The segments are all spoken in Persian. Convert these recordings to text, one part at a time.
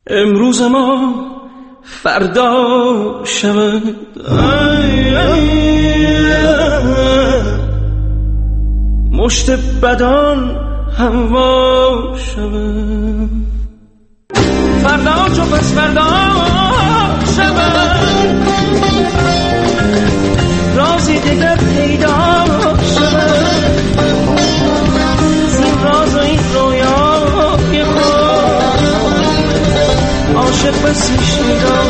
امروز ما فردا شود، مشت بدان هوا شود، فردا چو پس فردا شود، رازی دیگر پیدا شود، زین راز و این رویای خود عاشق بسی شیدا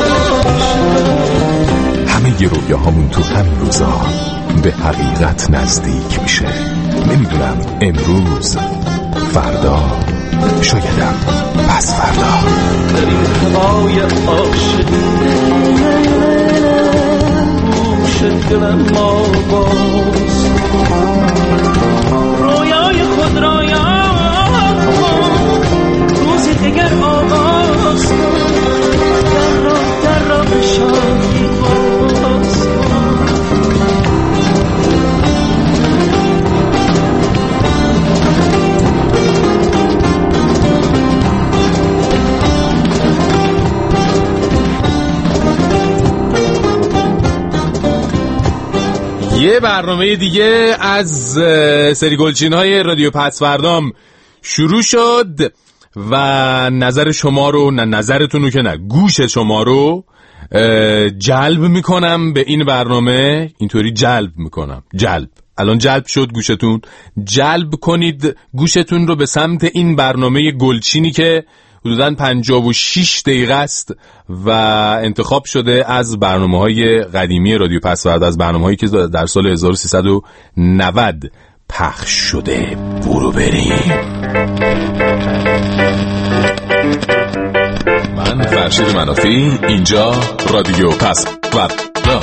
شود. همه ی رویاهامون تو همین روزا به حقیقت نزدیک میشه. نمیدونم امروز، فردا، شایدم پس فردا. در این هوای عاشقی گوش دلم ما باز، رویای خود را یاد کن، روزی دیگر آغاز کن، در را به شادی باز کن. یه برنامه دیگه از سری گلچین‌های رادیو پس فردام شروع شد و نظر شما رو، نه نظرتون رو که نه، گوش شما رو جلب میکنم به این برنامه. اینطوری جلب میکنم، الان جلب شد گوشتون. جلب کنید گوشتون رو به سمت این برنامه گلچینی که حدوداً 56 دقیقه است و انتخاب شده از برنامه‌های قدیمی رادیو پس فردا، از برنامه‌هایی که در سال 1390 پخش شده. برو بریم. من فرشید منافی، اینجا رادیو پس فردا.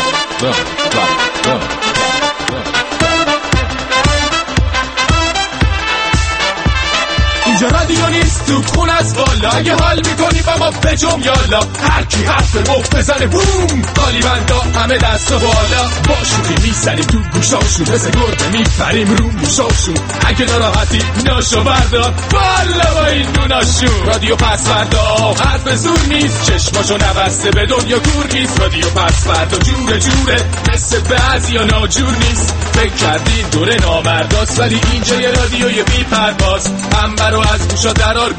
اینجا رادیو نیست تو خون از والا، اگه حال میکنی با ما بجم یالا، هر کی حرف مفت بزنه بوم، قالی بندا همه دست و بالا، با شوخی میزنیم تو گوشاشون، مثل گربه میپریم رو موشاشون، اگه ناراحتی ناشو بردار والا با این دوناشون. رادیو پس فردا حرف زور نیست، چشماشو نبسته به دنیا کور نیست، رادیو پس فردا جوره مثل بعضیا ناجور نیست، فکر کردین دوره نامرداست ولی اینجا یه رادیوی بی پرواز، هم برو از گوشا درار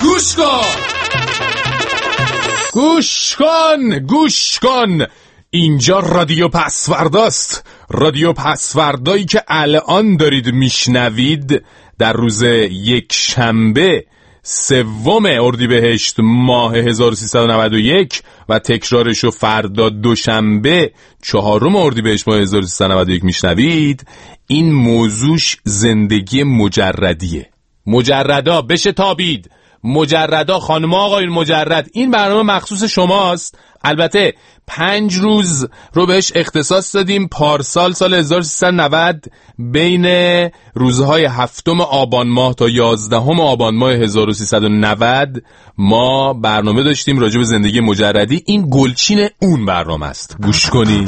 گوش کن. اینجا رادیو پس فرداست. رادیو پس فردایی که الان دارید میشنوید در روز یک شنبه 3 اردیبهشت ماه 1391 و تکرارشو فردا دوشنبه 4 اردیبهشت ماه 1391 میشنوید. این موضوعش زندگی مجردیه. مجردا بشه تابید، مجردا خانم آقایون مجرد. این برنامه مخصوص شماست. البته 5 روز رو بهش اختصاص دادیم. پارسال سال 1390 بین روزهای 7 آبان ماه تا 11 آبان ماه 1390 ما برنامه داشتیم راجع به زندگی مجردی. این گلچین اون برنامه است. گوش کنید.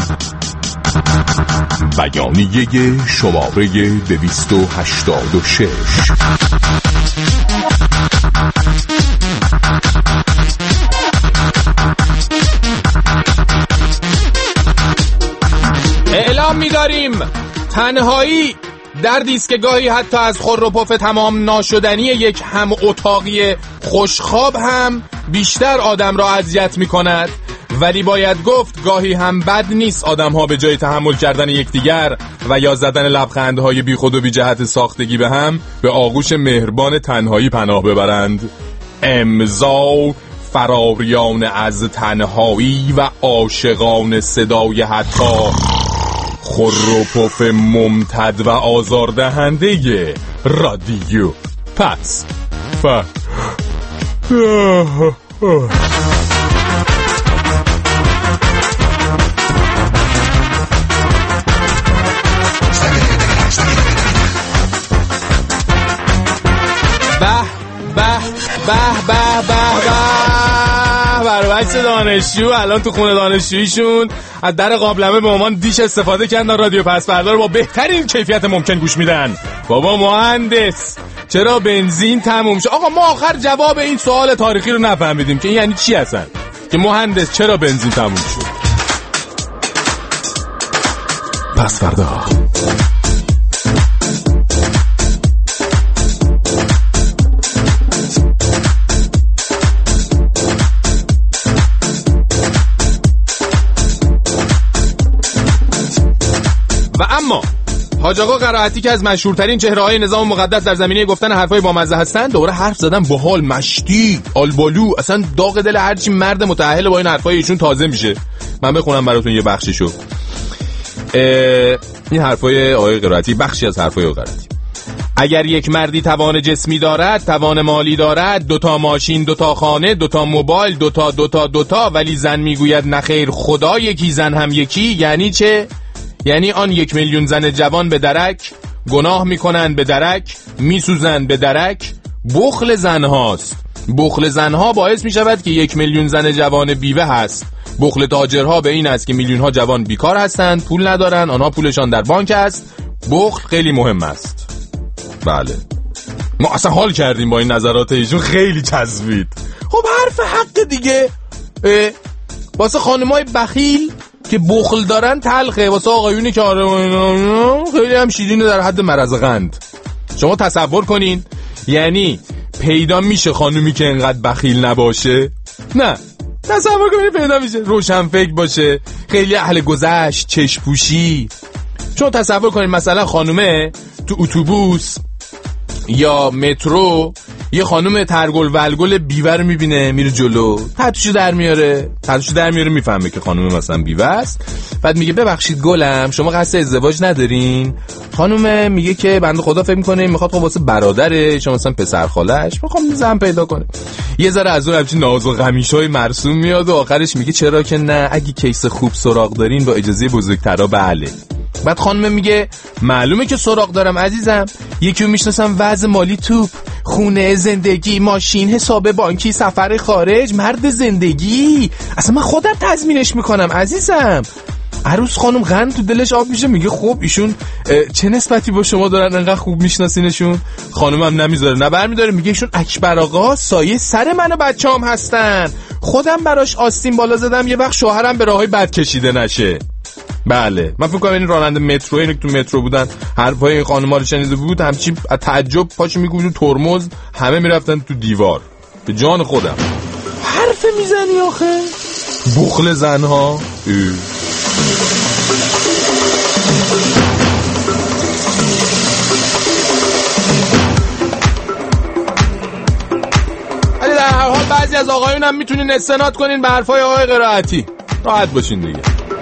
بیانیه شماره 286. اعلام می‌داریم تنهایی دردی است که گاهی حتی از خور و پف تمام ناشدنی یک هم اتاقی خوشخواب هم بیشتر آدم را اذیت می‌کند، ولی باید گفت گاهی هم بد نیست آدم‌ها به جای تحمل کردن یکدیگر و یا زدن لبخندهای بی خود و بی جهت ساختگی به هم به آغوش مهربان تنهایی پناه ببرند. امضا فراریان از تنهایی و عاشقان صدای حتی خور و پف ممتد و آزاردهنده رادیو پس برعکس دانشجو الان تو خونه دانشجویشون از در قابلمه به عنوان دیش استفاده کردن، رادیو پس‌فردا رو با بهترین کیفیت ممکن گوش میدن. بابا مهندس چرا بنزین تموم شد؟ آقا ما آخر جواب این سوال تاریخی رو نفهمیدیم که یعنی چی اصلا، که مهندس چرا بنزین تموم شد. پس‌فردا و اما حاج آقا قرائتی که از مشهورترین چهره‌های نظام مقدس در زمینه گفتن حرفای بامزه هستن، دوره حرف زدن باحال، مشتی، آلبالو، اصلا داغ دل هرچی مرد متأهل با این حرفای ایشون تازه میشه. من بخونم براتون یه بخشیشو. این حرفای آقای قرائتی، بخشی از حرفای آقای قرائتی. اگر یک مردی توان جسمی دارد، توان مالی دارد، 2 ماشین، 2 خانه، 2 موبایل، 2 ولی زن میگوید نخیر خدا یکی زن هم یکی، یعنی چه؟ یعنی آن 1 میلیون زن جوان به درک، گناه میکنن به درک، میسوزن به درک. بخل زنهاست. بخل زنها باعث میشود که 1 میلیون زن جوان بیوه هست. بخل تاجرها به این است که میلیون ها جوان بیکار هستند، پول ندارن، آنها پولشان در بانک است. بخل خیلی مهم است. بله ما اصلا حال کردیم با این نظرات ایشون، خیلی چسبید. خب حرف حق دیگه. واسه خانمای بخیل که بخل دارن تلخه، واسه آقایونی که خیلی هم شیرینه در حد مرض قند. شما تصور کنین یعنی پیدا میشه خانومی که انقدر بخیل نباشه؟ نه، تصور کنین پیدا میشه روشن فکر باشه، خیلی اهل گذشت، چشم‌پوشی. شما تصور کنین مثلا خانومه تو اتوبوس یا مترو یه خانم ترگل ولگل بیوه رو میبینه میره جلو، تتوشو در میاره میفهمه که خانم مثلا بیوه است. بعد میگه ببخشید گلم شما قصد ازدواج ندارین؟ خانم میگه که بنده خدا فکر میکنه میخواد خب واسه برادره شما مثلا پسر خالش میخوام زن پیدا کنه. یه ذره از اون همچین ناز و غمیشای مرسوم میاد و آخرش میگه چرا که نه، اگه کیس خوب سراغ دارین با اجازه بزرگترا بله. بعد خانم میگه معلومه که سراغ دارم عزیزم، یکی رو میشناسم وضع مالی توپ، خونه، زندگی، ماشین، حساب بانکی، سفر خارج، مرد زندگی، اصلا من خودم تضمینش میکنم عزیزم. عروس خانم غن تو دلش آب میشه، میگه خب ایشون چه نسبتی با شما دارن انقدر خوب میشناسینشون؟ خانم هم نمیذاره، نه برمیداره، میگه ایشون اکبر آقا سایه سر من و بچه‌ام هستن، خودم براش آستین بالا زدم یه وقت شوهرم به راههای بد کشیده نشه. بله من فکر کنم این راننده مترو، اینو تو مترو بودن حرفای این خانم‌ها رو شنیده بود، همچین تعجب پاشو میگوجون ترمز، همه میرفتن تو دیوار. به جان خودم حرف میزنی آخه بخل زنها. ولی در هر حال بعضی از آقایون هم میتونین استناد کنین به حرفای آقای قرائتی، راحت باشین دیگه.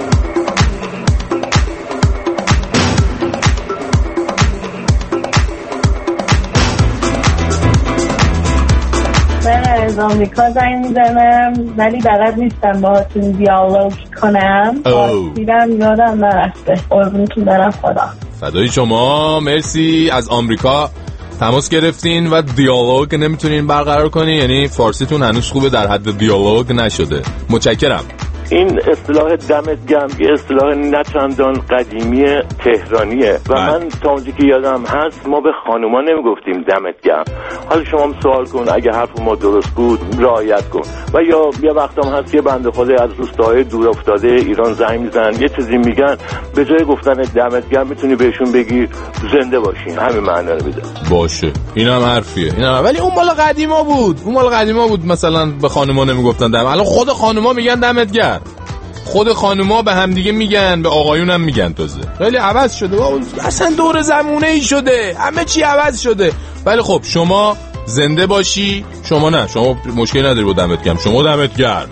من از آمریکا زنگ میزنم ولی بلد نیستم باهاتون دیالوگ کنم، دیدم یادم نرفته. قربونتون برم، خدا فدای شما. مرسی از آمریکا تماس گرفتین و دیالوگ نمیتونین برقرار کنین، یعنی فارسیتون هنوز خوبه در حد دیالوگ نشده. متشکرم. این اصطلاح دمت گرم یه اصطلاح نچندان قدیمی تهرانیه و من تا اونجایی که یادم هست ما به خانوما نمیگفتیم دمت گرم. حالا شما هم سوال کن اگه حرف ما درست بود رعایت کن. و یا یه وقت هم هست که بنده خدا از روستاهای دور افتاده ایران زنگ میزنن یه چیزی میگن، به جای گفتن دمت گرم میتونی بهشون بگی زنده باشین، همین معنا رو میده. باشه اینم حرفیه، اینم. ولی اون مال قدیما بود مثلا به خانوما نمیگفتن دم. الان خود خانوما میگن دمت گرم، خود خانوما به هم دیگه میگن، به آقایون هم میگن. تازه خیلی عوض شده، اصلا دور زمونه ای شده، همه چی عوض شده. ولی خب شما زنده باشی، شما نه، شما مشکلی نداری با دمت گرم، شما دمت گرم.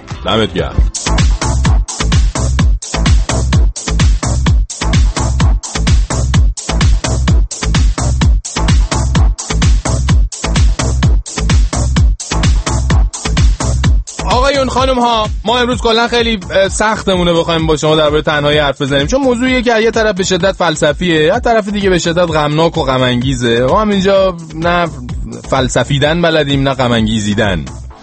آقایون خانم ها، ما امروز کلا خیلی سختمونه بخوایم با شما درباره تنهایی حرف بزنیم، چون موضوعیه که یه طرف به شدت فلسفیه، از طرف دیگه به شدت غمناک و غم انگیزه. ما هم اینجا نه فلسفیدن بلدیم نه غم انگیزیدن.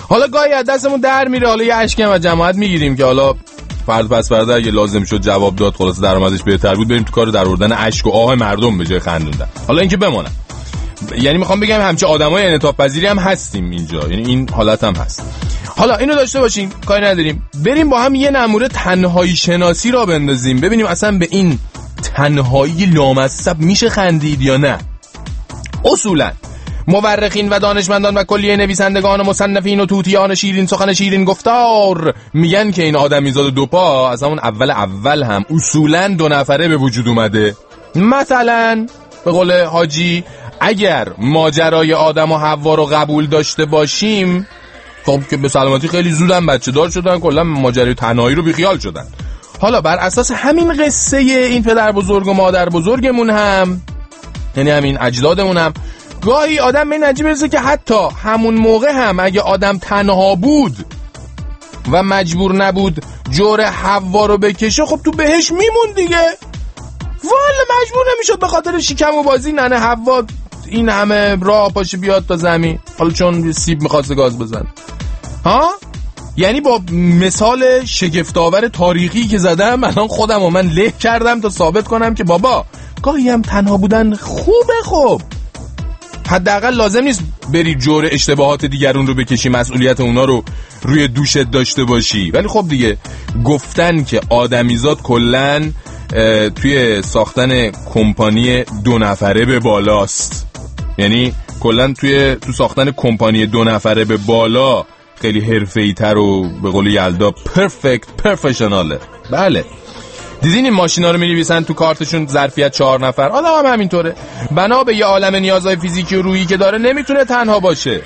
حالا گاهی از دستمون در میره، حالا یه اشکم از جماعت میگیریم که حالا فرد پس فردا اگه لازم شد جواب داد، خلاص درآمدش بهتر بود، بریم تو کار درآوردن اشک و آه مردم به جای خندوندن. حالا اینکه بمونم، یعنی میخوام بگم همچه آدمای انعطاف پذیری هم هستیم اینجا، یعنی این حالت هم هست. حالا اینو داشته باشیم، کاری نداریم، بریم با هم یه نمونه تنهایی شناسی را بندازیم، ببینیم اصلا به این تنهایی لامصب میشه خندید یا نه. اصولا مورخین و دانشمندان و کلیه نویسندگان و مصنفین و توتیان شیرین سخن شیرین گفتار میگن که این آدمیزاد دوپا از همون اول هم اصولا 2 نفره به وجود اومده. مثلا به قول حاجی اگر ماجرای آدم و حوا رو قبول داشته باشیم، خب که به سلامتی خیلی زودن بچه دار شدن، کلا ماجرای تنهایی رو بیخیال شدن. حالا بر اساس همین قصه این پدر بزرگ و مادر بزرگمون هم، یعنی همین اجدادمون هم، گاهی آدم به این نتیجه میرسه که حتی همون موقع هم اگه آدم تنها بود و مجبور نبود جور حوا رو بکشه، خب تو بهش میمون دیگه. والا مجبور نمیشد به خاطر شکم و بازی ننه حوا این همه راه پاشه بیاد تا زمین، حالا چون سیب میخواست گاز بزن. ها؟ یعنی با مثال شگفت‌آور تاریخی که زدم الان خودم و من له کردم تا ثابت کنم که بابا گاهی هم تنها بودن خوبه. خب حداقل لازم نیست بری جور اشتباهات دیگرون رو بکشی، مسئولیت اونا رو روی دوشت داشته باشی. ولی خب دیگه گفتن که آدمیزاد کلن توی ساختن کمپانی 2 نفره به بالاست، یعنی کلن تو ساختن کمپانی 2 نفره به بالا خیلی حرفه‌ای تر و به قول یلدا پرفکشناله. بله دیدین این ماشینا رو می‌نویسن تو کارتشون ظرفیت 4 نفر، آدم هم همینطوره. بنا به یه عالم نیازهای فیزیکی و روحی که داره نمیتونه تنها باشه.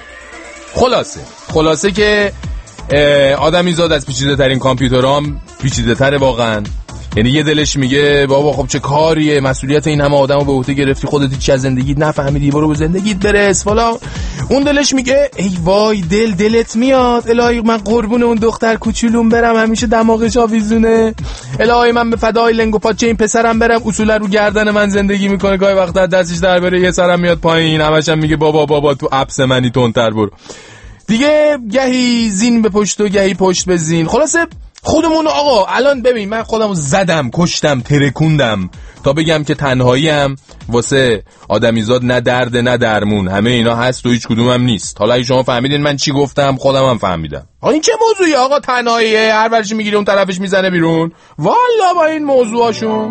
خلاصه که آدمیزاد از پیچیده ترین کامپیوترام پیچیده تره واقعا. یعنی یه دلش میگه بابا خب چه کاریه، مسئولیت این همه آدمو به عهده گرفتی، خودت چی از زندگیت نفهمیدی، برو به زندگیت برس فلان. اون دلش میگه ای وای دلت میاد، الهی من قربون اون دختر کوچولوم برم، همیشه دماغش آویزونه، الهی من به فدای لنگ و پاچه این پسرم برم، اصولا رو گردن من زندگی میکنه، گاهی وقتا دستش در بره یه سرم میاد پایین، همشم میگه بابا تو اپس منی تندتر برو دیگه، گهی زین به پشت و گهی پشت به زین. خلاصه خودمون آقا الان ببین من خودمو زدم، کشتم، ترکوندم تا بگم که تنهاییم واسه آدمیزاد نه درد نه درمون، همه اینا هست و هیچ کدومم نیست. حالا اگه شما فهمیدین من چی گفتم، خودم هم فهمیدم. این چه موضوعی آقا؟ تنهاییه، هر ورشی میگیره اون طرفش میزنه بیرون. والا با این موضوعاشون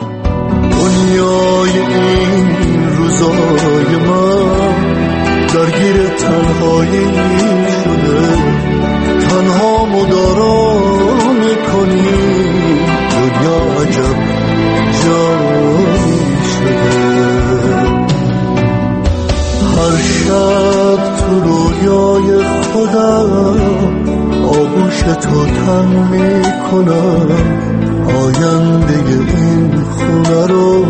دنیای این روزای من درگیر تنهایی شده، تنها مدارا میکنی، دنیا عجب جایی شده. هر شب تو رویای خودم آغوش تو تن میکنم، آینده این خونه رو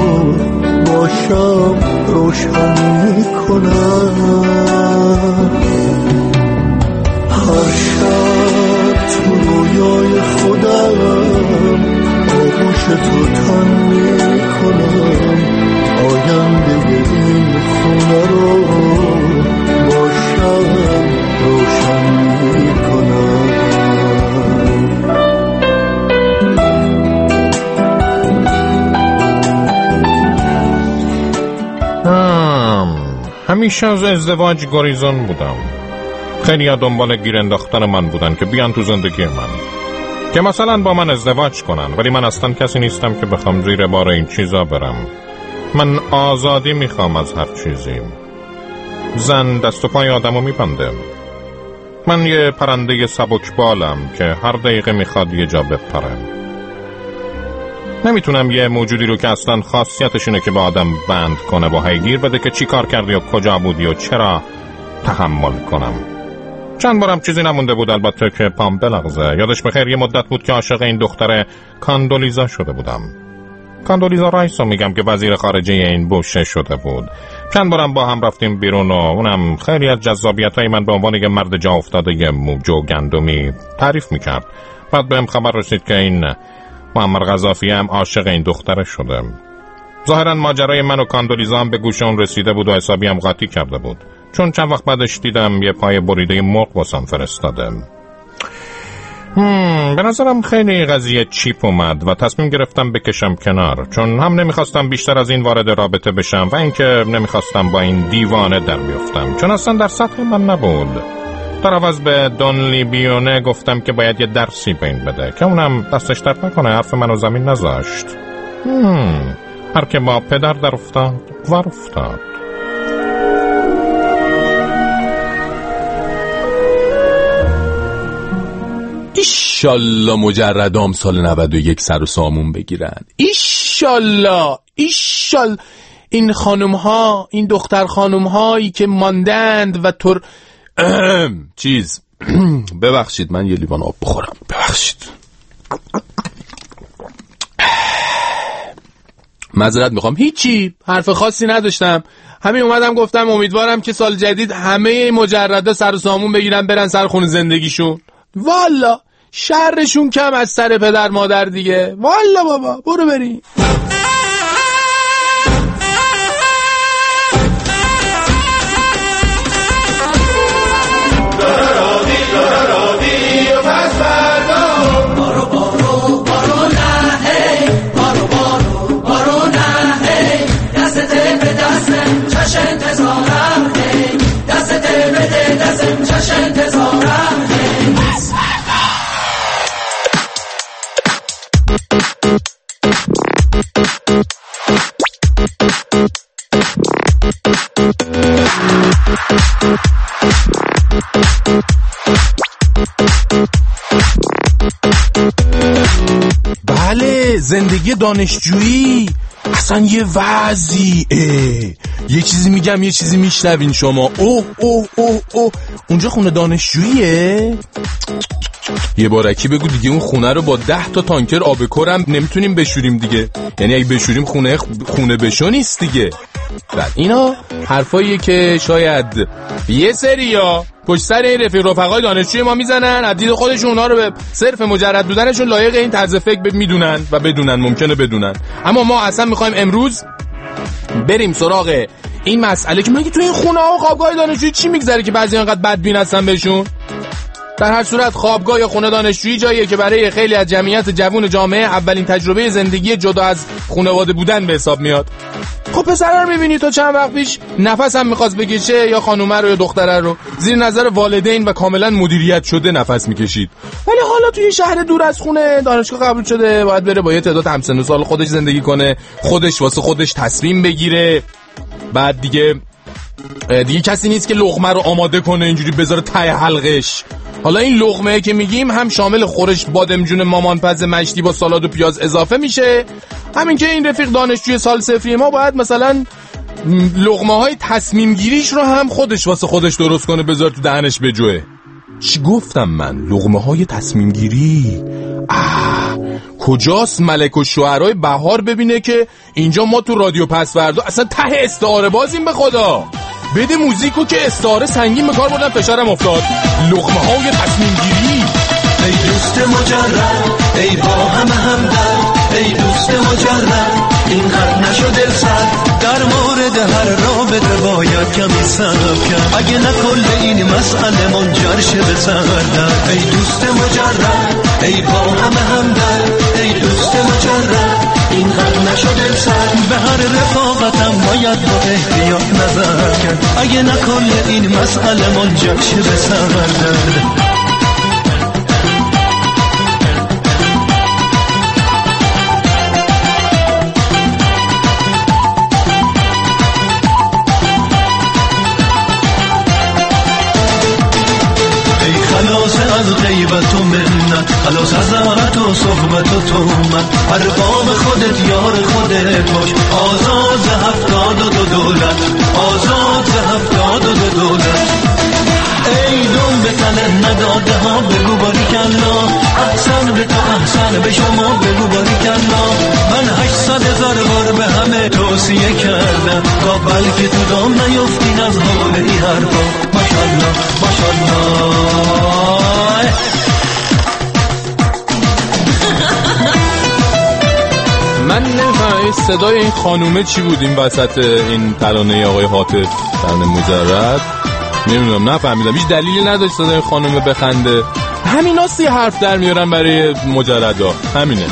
باشم روشن میکنم. هر شب تو رویای خودم آغوش تو تن میکنم، آینده این خونه رو باشم روشن میکنم. همیشه از ازدواج گریزان بودم. خیلی ها دنبال گیر انداختن من بودن که بیان تو زندگی من، که مثلا با من ازدواج کنن، ولی من اصلا کسی نیستم که بخوام زیر بار این چیزا برم. من آزادی میخوام از هر چیزی. زن دست و پای آدمو میبنده. من یه پرنده سبکبالم که هر دقیقه میخواد یه جا بپره. نمیتونم یه موجودی رو که اصلا خاصیتش اینه که با آدم بند کنه با هیگیر بده که چی کار کردی و کجا بودی و چرا تحمل کنم. چند بارم چیزی نمونده بود البته که پام بلغزه. یادش بخیر یه مدت بود که عاشق این دختر کاندولیزا شده بودم. کاندولیزا رایس رو میگم که وزیر خارجه این بوشه شده بود. چند بارم با هم رفتیم بیرون و اونم خیلی از جذابیت‌های من به عنوان یه مرد جا افتاده یه موجو گندمی تعریف میکرد. بعد بهم خبر رسید که این معمر قذافی هم عاشق این دختر شده. ظاهرا ماجرای من و کاندولیزا هم به گوش اون رسیده بود و حسابی هم قاطی کرده بود، چون چند وقت بعدش دیدم یه پای بریده مرغ واسم فرستاده. به نظرم خیلی قضیه چیپ اومد و تصمیم گرفتم بکشم کنار، چون هم نمیخواستم بیشتر از این وارد رابطه بشم و اینکه نمیخواستم با این دیوانه در بیفتم، چون اصلا در سطح من نبود. در عوض به دون لیبیونه گفتم که باید یه درسی به این بده که اونم دستش درد نکنه حرف منو زمین نذاشت. هر که با پدر در افتاد ور افتاد. ایشالله مجردام سال 91 سر و سامون بگیرن. ایشالله این خانم ها، این دختر خانم هایی که ماندند و ببخشید من یه لیوان آب بخورم، ببخشید. معذرت میخوام، هیچی، حرف خاصی نداشتم، همین اومدم گفتم امیدوارم که سال جدید همه مجردا سر و سامون بگیرن برن سر خون زندگیشون. والا شرشون کم از سر پدر مادر دیگه. والا بابا برو بریم. بله، زندگی دانشجویی اصلا یه وضعیه. یه چیزی میگم یه چیزی میشنوین شما. اوه اونجا خونه دانشجوییه؟ یه بارکی بگو دیگه اون خونه رو با 10 تا تانکر آب کرم نمیتونیم بشوریم دیگه. یعنی اگه بشوریم خونه بشو نیست دیگه. بعد اینا حرفاییه که شاید یه سریا پشت سر این رفقای دانشجوی ما میزنن، از دید خودشون اونا رو به صرف مجرد بودنشون لایق این طرز فکر میدونن و بدونن، ممکنه بدونن. اما ما اصلا میخوایم امروز بریم سراغ این مسئله که مگه تو این خونه ها و خوابگاه دانشجویی چی میگذره که بعضی انقدر بدبین هستن بهشون. در هر صورت خوابگاه یا خونه دانشجویی جاییه که برای خیلی از جمعیت جوان جامعه اولین تجربه زندگی جدا از خانواده بودن به حساب میاد. خب پسره رو میبینی تا چند وقت پیش نفس هم میخواست بکشه، یا خانومه رو یا دختره رو زیر نظر والدین و کاملا مدیریت شده نفس میکشید، ولی حالا توی شهر دور از خونه دانشگاه قبول شده، باید بره با یه تعداد همسن و سال خودش زندگی کنه، خودش واسه خودش تصمیم بگیره. بعد دیگه کسی نیست که لقمه رو آماده کنه اینجوری بذاره ته حلقش. حالا این لقمه که میگیم هم شامل خورش بادمجون مامانپز مشتی با سالاد و پیاز اضافه میشه، همین که این رفیق دانشجوی سال صفری ما باید مثلا لقمه های تصمیم گیریش رو هم خودش واسه خودش درست کنه بذار تو دهنش بجوه. چی گفتم من؟ لقمه های تصمیم گیری. کجاست ملک و شعرهای بهار ببینه که اینجا ما تو رادیو پسوردا اصلا ته استعاره بازیم به خدا. بده موزیکو که استعاره سنگین به کار بردن فشارم افتاد. لقمه های تصمیم گیری. ای دوست مجرد، ای با همه همدرد، ای دوست مجرد، اینقدر نشو دل سرد. در مورد هر رابطه باید کمی صبر کرد، اگه نه کل این مسئله منجر شه به سردرد. ای دوست مجرد، ای با همه همدرد، ای دوست مجرد، اینقدر نشو دل سرد. به هر رفاقتم باید با احتیاط نظر کرد، اگه نه کل این مسئله منجر شه به سردرد. از غیبت و منت، خلاص از عهد و صحبت و تهمت، ارباب خودت یار خودت باش، آزاد ز 72 دولت، آزاد ز 72 دولت. ای دون به تن نداده ها بگو باریکلا، احسن به تو احسن به شما بگو باریکلا. من 800,000 بار به همه توصیه کردم تا بلکه تو دام نیفتین از حال این حرفا. ماشالله ماشالله. من صدای این خانومه چی بود این وسط این ترانه آقای حاطف ترانه مجرد؟ نمیدونم، نفهمیدم. هیچ دلیلی نداشت صدای این خانومه بخنده. همینا سی حرف در میارن برای مجردا. همینه.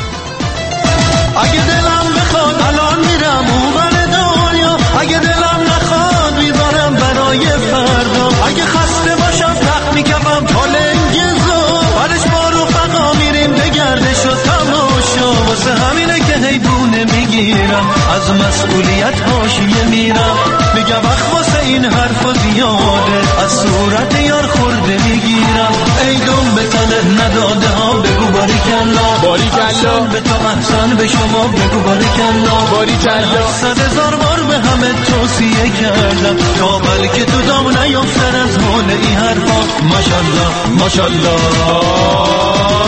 اگه دلم بخواد الان میرم اونور دنیا، اگه دلم نخواد میذارم برای فردا، اگه خسته باشم تخت میکفم تا لنگزا، برش با رفقا میریم به گردش و تماشا، واسه همینه که حیبونه میگیرم از مسئولیت حاشیه میرم، میگم وقت واسه این حرفا زیاده از صورت یار خورده میگیرم، ای دم به تنه نداده ها بگو باریکلا، باریکلا به تو احسن به شما بگو باریکلا، باریکلا 100,000 بار به همه توصیه کردم تا بلکه تو دام نیافتن از حال این حرفا، ماشالله ماشالله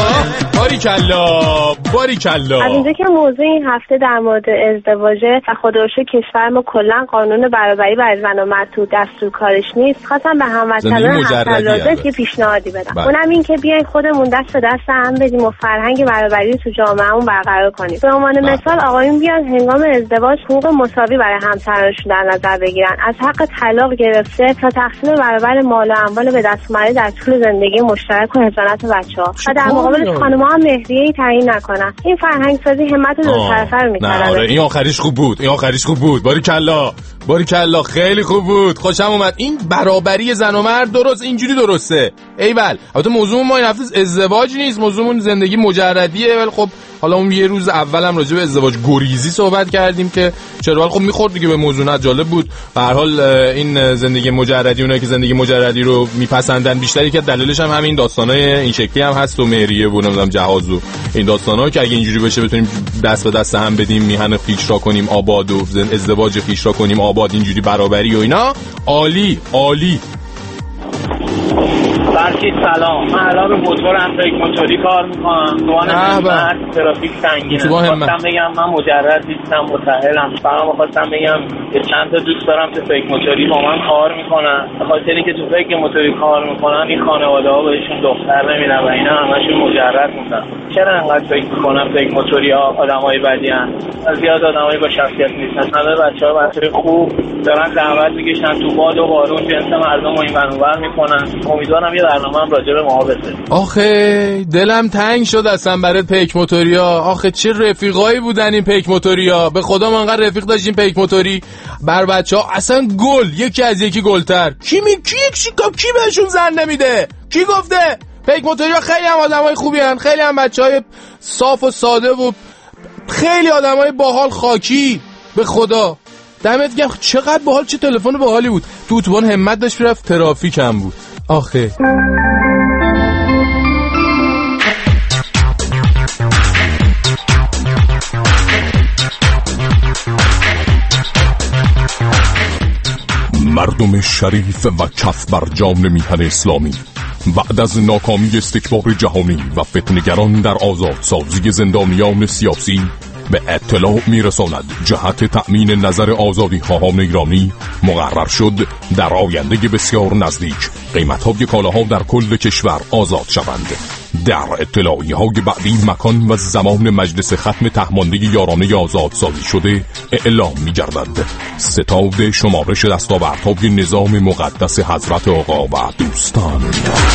باریکلا باریکلا. از اینجا که موضوع این هفته در مورد ازدواجه و خدا رو شکر کشور ما کلا قانون برابری برای زن و مرد تو دستور کارش نیست، خواستم به هموطنان حق‌العاده یه پیشنهادی بدم. اونم این که بیاین خودمون دست به دست هم بدیم و فرهنگ برابری تو جامعهمون برقرار کنیم. به عنوان مثال آقایون بیان هنگام ازدواج حقوق مساوی برای همسرانشون در نظر بگیرن، از حق طلاق گرفته تا تقسیم برابر مال و اموال به دست اومده در طول زندگی مشترک و حضانت بچه‌ها، و در مقابلش خانم‌ها هم مهریه‌ای تعیین نکنن. این فرهنگ سازی همت دو طرفه رو می‌طلبه. آره این آخریش خوب بود، این آخریش خوب بود. باریکلا باریکلا خیلی خوب بود، خوشم اومد. این برابری زن و مرد درست اینجوری درسته. ایول. البته موضوع ما این هفته ازدواج نیست، موضوعمون زندگی مجردیه، ولی خب حالا اون یه روز اولم راجع به ازدواج گریزی صحبت کردیم که چرا خب میخورد دیگه به موضوع، جالب بود. به هر حال این زندگی مجردی، اونایی که زندگی مجردی رو میپسندن بیشتری که دلیلش هم همین داستانای این شکلی هم هست و مهریه و نمیدونم جهاز و این داستانا که اگه اینجوری بشه بتونیم دست به دست هم بدیم، میهن خویش را کنیم آباد و ازدواج خویش را کنیم آباد، اینجوری برابری و اینا. عالی عالی. برکیت سلام، من الان رو موتورم فکر موتوری کار میکنم، دوان همت ترافیک سنگینه. خواستم بگم من مجرد نیستم، متأهلم. فقط خواستم بگم که چند تا دوست دارم که فکر موتوری با من کار میکنن، به خاطری که تو فکر موتوری کار میکنن این خانواده ها بهشون دختر نمیدن و اینا همشون مجرد موندن. چرا انقدر فکر میکنم فکر موتوری ها آدمای بدی ان؟ زیاد آدمای با شخصیت نیستن. همه بچه‌ها بچه‌های خوب دارن زحمت میکشن تو باد و بارون، جنس مردم رو این ور اونور میکنن. امیدوارم یه برنامه‌ام راجع به ما بسازید. آخه دلم تنگ شد اصلا برای پیک موتوریا. آخه چه رفیقایی بودن این پیک موتوریا، به خدا ما انقدر رفیق داشتیم پیک موتوری بر بچه‌ها. اصلا گل یکی از یکی گلتر. کی بهشون زن نمیده؟ کی گفته؟ پیک موتوریا خیلی هم آدمای خوبی ان، خیلی هم بچهای صاف و ساده و خیلی آدمای باحال خاکی. به خدا دمت گرم، چقدر باحال، چه تلفن باحالی بود. تو اتوبان همت داشت میرفت، ترافیک هم بود. آخه مردم شریف و کف بر جان میهن اسلامی بعد از ناکامی استکبار جهانی و فتنه‌گران در آزادسازی زندانیان سیاسی به اطلاع میرساند جهت تأمین نظر آزادی خواهان ایرانی مقرر شد در آینده بسیار نزدیک قیمت‌های کالاها در کل کشور آزاد شوند. در اطلاعیه‌های بعدی مکان و زمان مجلس ختم تهماندهی یارانه آزادسازی شده اعلام می‌گردد. ستاد شمارش دستاوردهای نظام مقدس حضرت آقا و دوستان.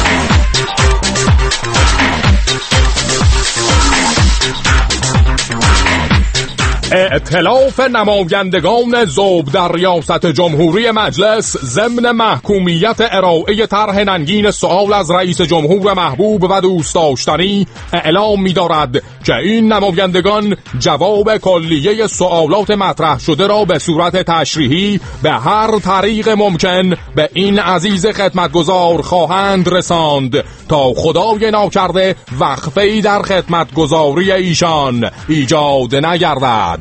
ائتلاف نمایندگان ذوب در ریاست جمهوری مجلس ضمن محکومیت ارائه طرح ننگین سؤال از رئیس جمهور محبوب و دوست داشتنی اعلام می‌دارد که این نمایندگان جواب کلیه سؤالات مطرح شده را به صورت تشریحی به هر طریق ممکن به این عزیز خدمتگزار خواهند رساند تا خدای ناکرده وقفه‌ای در خدمتگزاری ایشان ایجاد نگردد.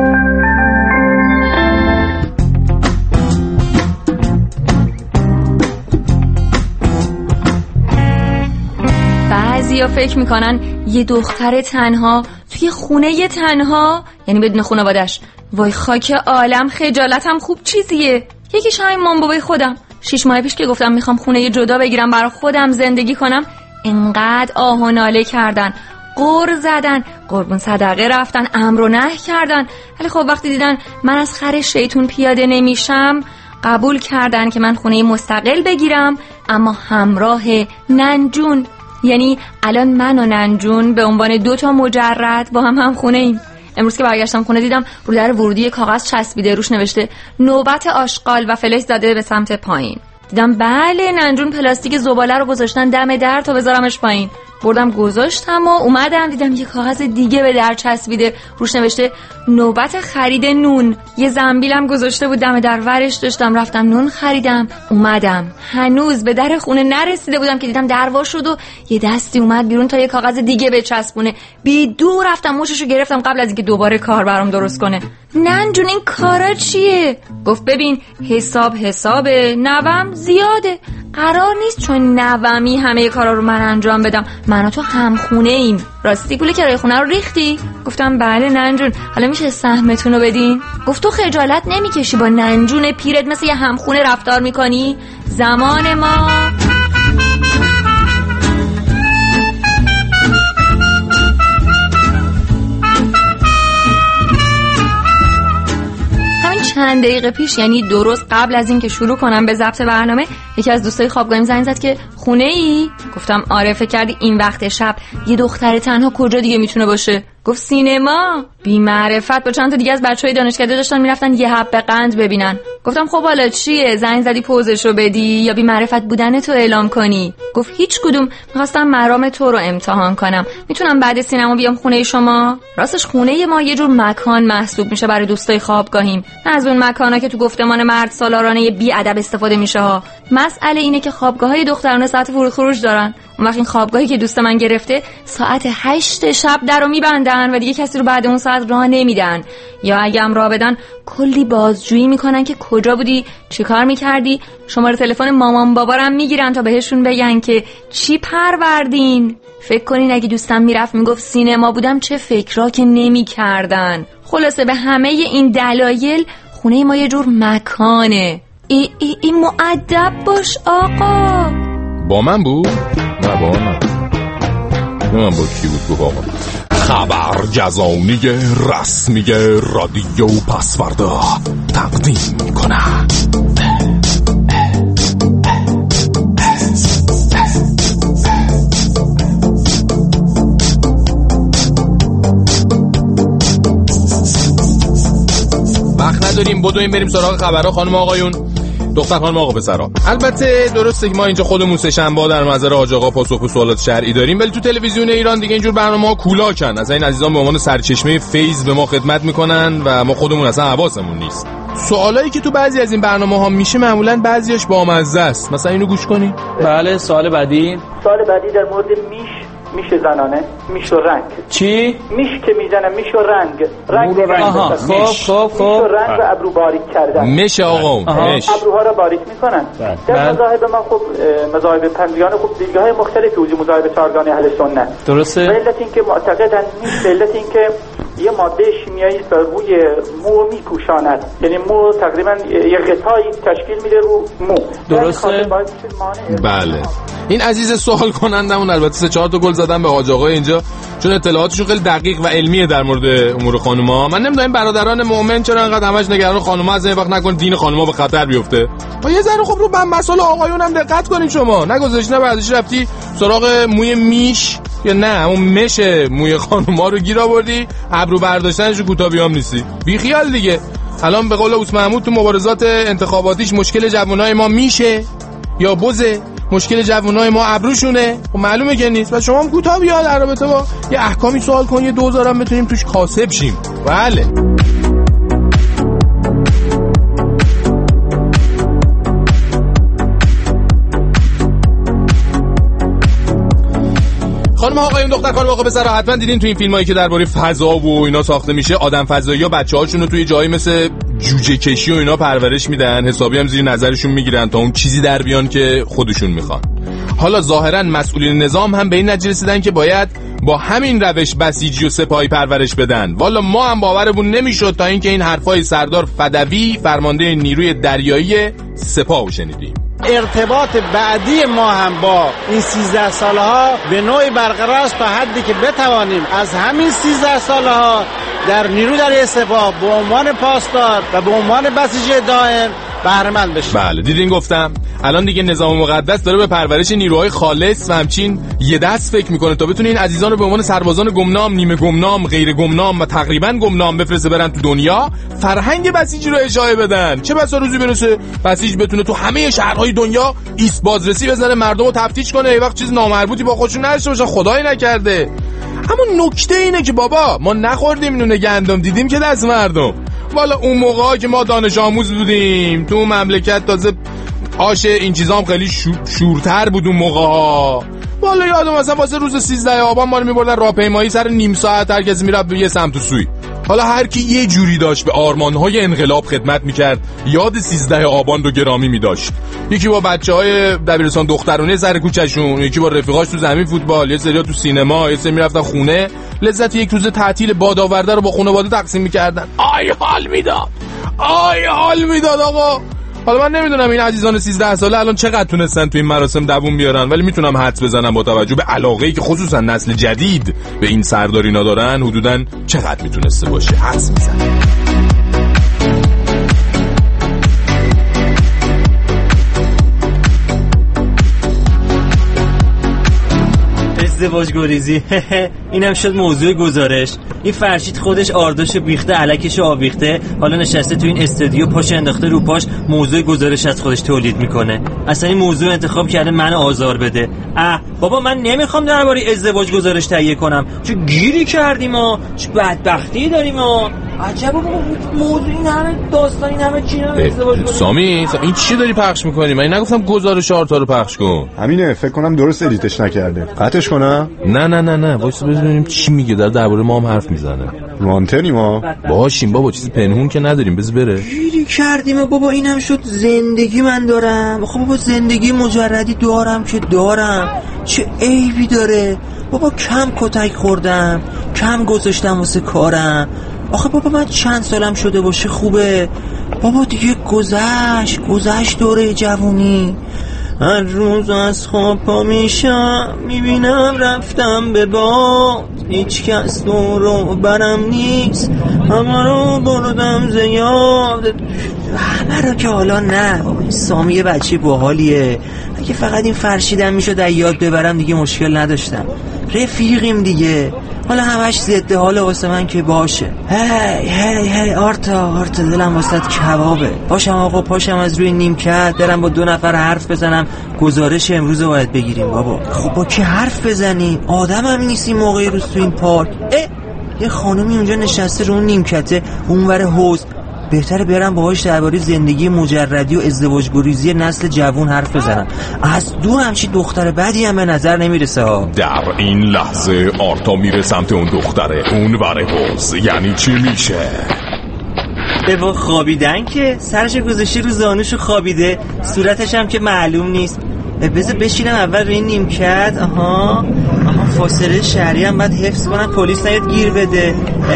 بعضیا فکر میکنن یه دختر تنها توی خونه تنها یعنی بدون خانواده‌اش، وای خاک عالم، خجالتم خوب چیزیه. یکیش همین مام بابای خودم. 6 ماه پیش که گفتم میخوام خونه جدا بگیرم برای خودم زندگی کنم، انقدر آه و ناله کردن. غر زدن، قربون صدقه رفتن، امر و نهی کردن. ولی خب وقتی دیدن من از خر شیطون پیاده نمیشم، قبول کردن که من خونه مستقل بگیرم، اما همراه ننجون. یعنی الان من و ننجون به عنوان 2 مجرد با هم خونه ایم. امروز که برگشتم خونه دیدم رو در ورودی کاغذ چسبیده، روش نوشته نوبت آشغال و فلش زده به سمت پایین. دیدم بله، ننجون پلاستیک زباله رو گذاشتن دم در تا بذارمش پایین. بردم گذاشتم و اومدم دیدم یه کاغذ دیگه به در چسبیده، روش نوشته نوبت خرید نون. یه زنبیلم گذاشته بود دم در، ورش داشتم، رفتم نون خریدم اومدم. هنوز به در خونه نرسیده بودم که دیدم در وا شد و یه دستی اومد بیرون تا یه کاغذ دیگه بچسبونه. بی دور رفتم مشتشو گرفتم قبل از اینکه دوباره کار برام درست کنه. ننجون این کارا چیه؟ گفت ببین حسابه، نوام زیاده، قرار نیست چون نومی همه کارا رو من انجام بدم. من و تو همخونه ایم. راستی پول کرایه خونه رو ریختی؟ گفتم بله ننجون. حالا میشه سهمتون رو بدین؟ گفت تو خجالت نمیکشی با ننجون پیرت مثل یه همخونه رفتار میکنی؟ زمان ما چند دقیقه پیش، یعنی درست قبل از این که شروع کنم به ضبط برنامه، یکی از دوستای خوابگاهیم زنگ زد که خونه ای؟ گفتم آره. فکر کردی این وقت شب یه دختر تنها کجا دیگه میتونه باشه؟ گفت سینما. بی معرفت با چند تا دیگه از بچهای دانشکده داشتن میرفتن یه حبه قند ببینن. گفتم خب حالا چیه؟ زنگ زدی پوزشو بدی یا بی معرفت بودن تو اعلام کنی؟ گفت هیچ کدوم، می‌خواستم مرام تو رو امتحان کنم. میتونم بعد سینما بیام خونه شما؟ راستش خونه ما یه جور مکان محسوب میشه برای دوستای خوابگاهیم، نه از اون مکانا که تو گفتمان مرد سالارانه بی ادب استفاده میشه ها. مسئله اینه که خوابگاه‌های دخترانه ساعت ورود خروج دارن. اون وقت این خوابگاهی که دوست من گرفته ساعت 8 شب درو میبندن و دیگه کسی رو بعد اون ساعت راه نمیدن، یا اگه هم راه بدن کلی بازجویی میکنن که کجا بودی، چی کار میکردی، شماره تلفن مامان بابارم میگیرن تا بهشون بگن که چی پروردین. فکر کنین اگه دوستم میرفت میگفت سینما بودم چه فکرها که نمیکردن. خلاصه به همه این دلایل خونه ما یه جور مکانه. ای مؤدب باش آقا. با من بود؟ نه با من با کی بود؟ گفت آقا خبر جزانی رسمی رادیو پسوردا تقدیم میکنه. وقت نداریم، بدویم بریم سراغ خبرها خانم آقایون، دختر خانم آقا پسرا. البته درسته که ما اینجا خودمون سه شنبه در نظر حاج آقا پاسخ به سوالات شرعی داریم، ولی تو تلویزیون ایران دیگه اینجور برنامه‌ها کولاکن. از این عزیزان به عنوان سرچشمه فیض به ما خدمت میکنن و ما خودمون اصلا حواسمون نیست. سوالایی که تو بعضی از این برنامه‌ها میشه معمولاً بعضیاش بامزه است. مثلا اینو گوش کنی. بله. سوال بعدی در مورد میش زنانه، میش و رنگ. چی؟ میش که میزنه، میش و رنگ. خب رنگ و ابرو باریک کردن. میش آقا، میش. ابروها رو باریک میکنن. در مذاهب ما خب مذاهب پنجگانه خب دیدگاه مختلفی وجود مذاهب چهارگانه اهل سنت. درسته. علت این که معتقدن میش، علت این که یه ماده شیمیایی بر روی مو میپوشاند، یعنی مو تقریبا یه غطایی تشکیل میده رو مو. درسته. بله. این عزیز سوال کنندمون البته 3-4 تا گل زدن به حاج آقا اینجا، چون اطلاعاتشون خیلی دقیق و علمیه در مورد امور خانوما. من نمیدونم برادران مؤمن چرا انقدر همش نگران خانوما، از این وقت نکن دین خانوما به خطر بیفته. با یه ذره خب رو مسائل آقایون هم دقت کنین شما. نگذاشت نه بعدش رفتی سراغ موی میش یا نه اون مشه موی خانوما رو گیر آوردی، ابرو برداشتنشو کوتاه بیام نیستی. بی خیال دیگه. الان به قول اوس محمود تو مبارزات انتخاباتیش مشکل جوانای ما میشه یا بزه، مشکل جوانای ما ابروشونه. خب معلومه که نیست. و شما هم کوتاه بیا در رابطه با یه احکامی سوال کن، یه 2000 هم بتونیم توش کاسب شیم. بله. خانم آقایون، دختر خانم آقا پسرا، حتما دیدین تو این فیلمایی که درباره فضا و اینا ساخته میشه، آدم فضایی‌ها بچه‌هاشون رو توی جایی مثل جوجه کشی و اینا پرورش میدن، حسابی هم زیر نظرشون میگیرن تا اون چیزی در بیان که خودشون میخوان. حالا ظاهرا مسئولین نظام هم به این نتیجه رسیدن که باید با همین روش بسیجی و سپاهی پرورش بدن. والا ما هم باورمون نمیشد تا اینکه این حرفای سردار فدوی فرمانده نیروی دریایی سپاه رو شنیدیم. ارتباط بعدی ما هم با این 13 ساله ها به نوعی برقرار است تا حدی که بتوانیم از همین 13 ساله ها در نیرو در استفاده به عنوان پاسدار و به عنوان بسیج دائم بهره‌مند بشیم. بله دیدین گفتم الان دیگه نظام مقدس داره به پرورش نیروهای خالص و همچین یه دست فکر میکنه تا بتونه این عزیزان رو به عنوان سربازان گمنام، نیمه گمنام، غیر گمنام و تقریبا گمنام بفرسته برن تو دنیا فرهنگ بسیجی رو اشاعه بدن. چه بسا روزی برسه بسیج بتونه تو همه شهرهای دنیا ایست بازرسی بزنه، مردم رو تفتیش کنه، یه وقت چیز نامربوطی با خودشون نداشته باشن، خدایی نکرده. اما نکته اینه که بابا ما نخوردیم نون گندم دیدیم که دست مردم. والا اون موقعا که ما دانش آموز بودیم تو مملکت تازه آش این چیزام خیلی شورتر بود اون موقعا. والا یادم مثلا واسه روز 13 آبان ما رو میبردن راهپیمایی سر نیم ساعت هر کسی میرفت به یه سمت و سوی. حالا هر کی یه جوری داشت به آرمان‌های انقلاب خدمت میکرد یاد 13 آبان رو گرامی میداشت. یکی با بچه‌های دبیرستان دخترونه سر کوچه‌شون، یکی با رفیقاش تو زمین فوتبال، یه سری تو سینما، یه سری میرفتن خونه لذت یک روز تعطیل بادآورده رو با خانواده تقسیم میکردن. آی حال میداد آقا. حالا من نمیدونم این عزیزان 13 ساله الان چقدر تونستن تو این مراسم دووم بیارن، ولی میتونم حدس بزنم با توجه به علاقه‌ای که خصوصا نسل جدید به این سرداری ندارن حدوداً چقدر میتونسته باشه. حدس میزنم ازدواج گریزی. اینم شد موضوع گزارش. این فرشید خودش آرداش بیخته، الکش آویخته، حالا نشسته تو این استودیو پاش انداخته رو پاش موضوع گزارش از خودش تولید میکنه. اصلا این موضوع انتخاب کرده من آزار بده. بابا من نمیخوام درباره ازدواج گزارش تهیه کنم. چه گیری کردیم و چه بدبختی داریم و عجب بابا موضوع این همه داستان این همه چیه ازدواج گزارش. سامی این چی داری پخش میکنی؟ من نگفتم گزارش آرتا رو پخش کن. همینه فکر کنم درست ادیتش نکرده. قطعش کنم؟ نه واسه ببینیم چی میگه. درباره ما هم حرف میزنه. مانتنی ما باشیم بابا، چیزی پنهون که نداریم. بذار بره. گیری کردیم بابا. اینم شد زندگی من دارم. خب بابا زندگی مجردی دارم که دارم، چه عیبی داره بابا؟ کم کتک خوردم، کم گذاشتم واسه کارم. آخه بابا من چند سالم شده باشه خوبه بابا دیگه. گذشت دوره جوونی. هر روز از خواب پا میشم میبینم رفتم به باد، هیچ کس رو برم نیست، همه رو بردم زیاد. همه رو که حالا نه. سامی بچه باحالیه. اگه فقط این فرشیدم میشد از یاد ببرم دیگه مشکل نداشتم. رفیقیم دیگه. حالا همش ضد حال واسه من که باشه. هی آرتا دلم واسه کبابه. پاشم آقا پاشم از روی نیمکت برم با 2 نفر حرف بزنم. گزارش امروز رو باید بگیریم بابا. خب با کی حرف بزنیم؟ آدم هم نیست این موقعی روز تو این پارک. یه خانومی اونجا نشسته رو اون نیمکته اونور حوض. بهتره برم باهاش درباره زندگی مجردی و ازدواج گریزی نسل جوان حرف بزنم. از دور همچی دختر بدی هم به نظر نمیرسه ها. در این لحظه آرتا میره سمت اون دختره اونور حوض. یعنی چی میشه؟ با خوابیدن که سرش گذاشته رو زانوشو خوابیده، صورتش هم که معلوم نیست. بذار بشینم اول روی نیمکت. آها فاصله شهری هم باید حفظ کنم پلیس نیاد گیر بده.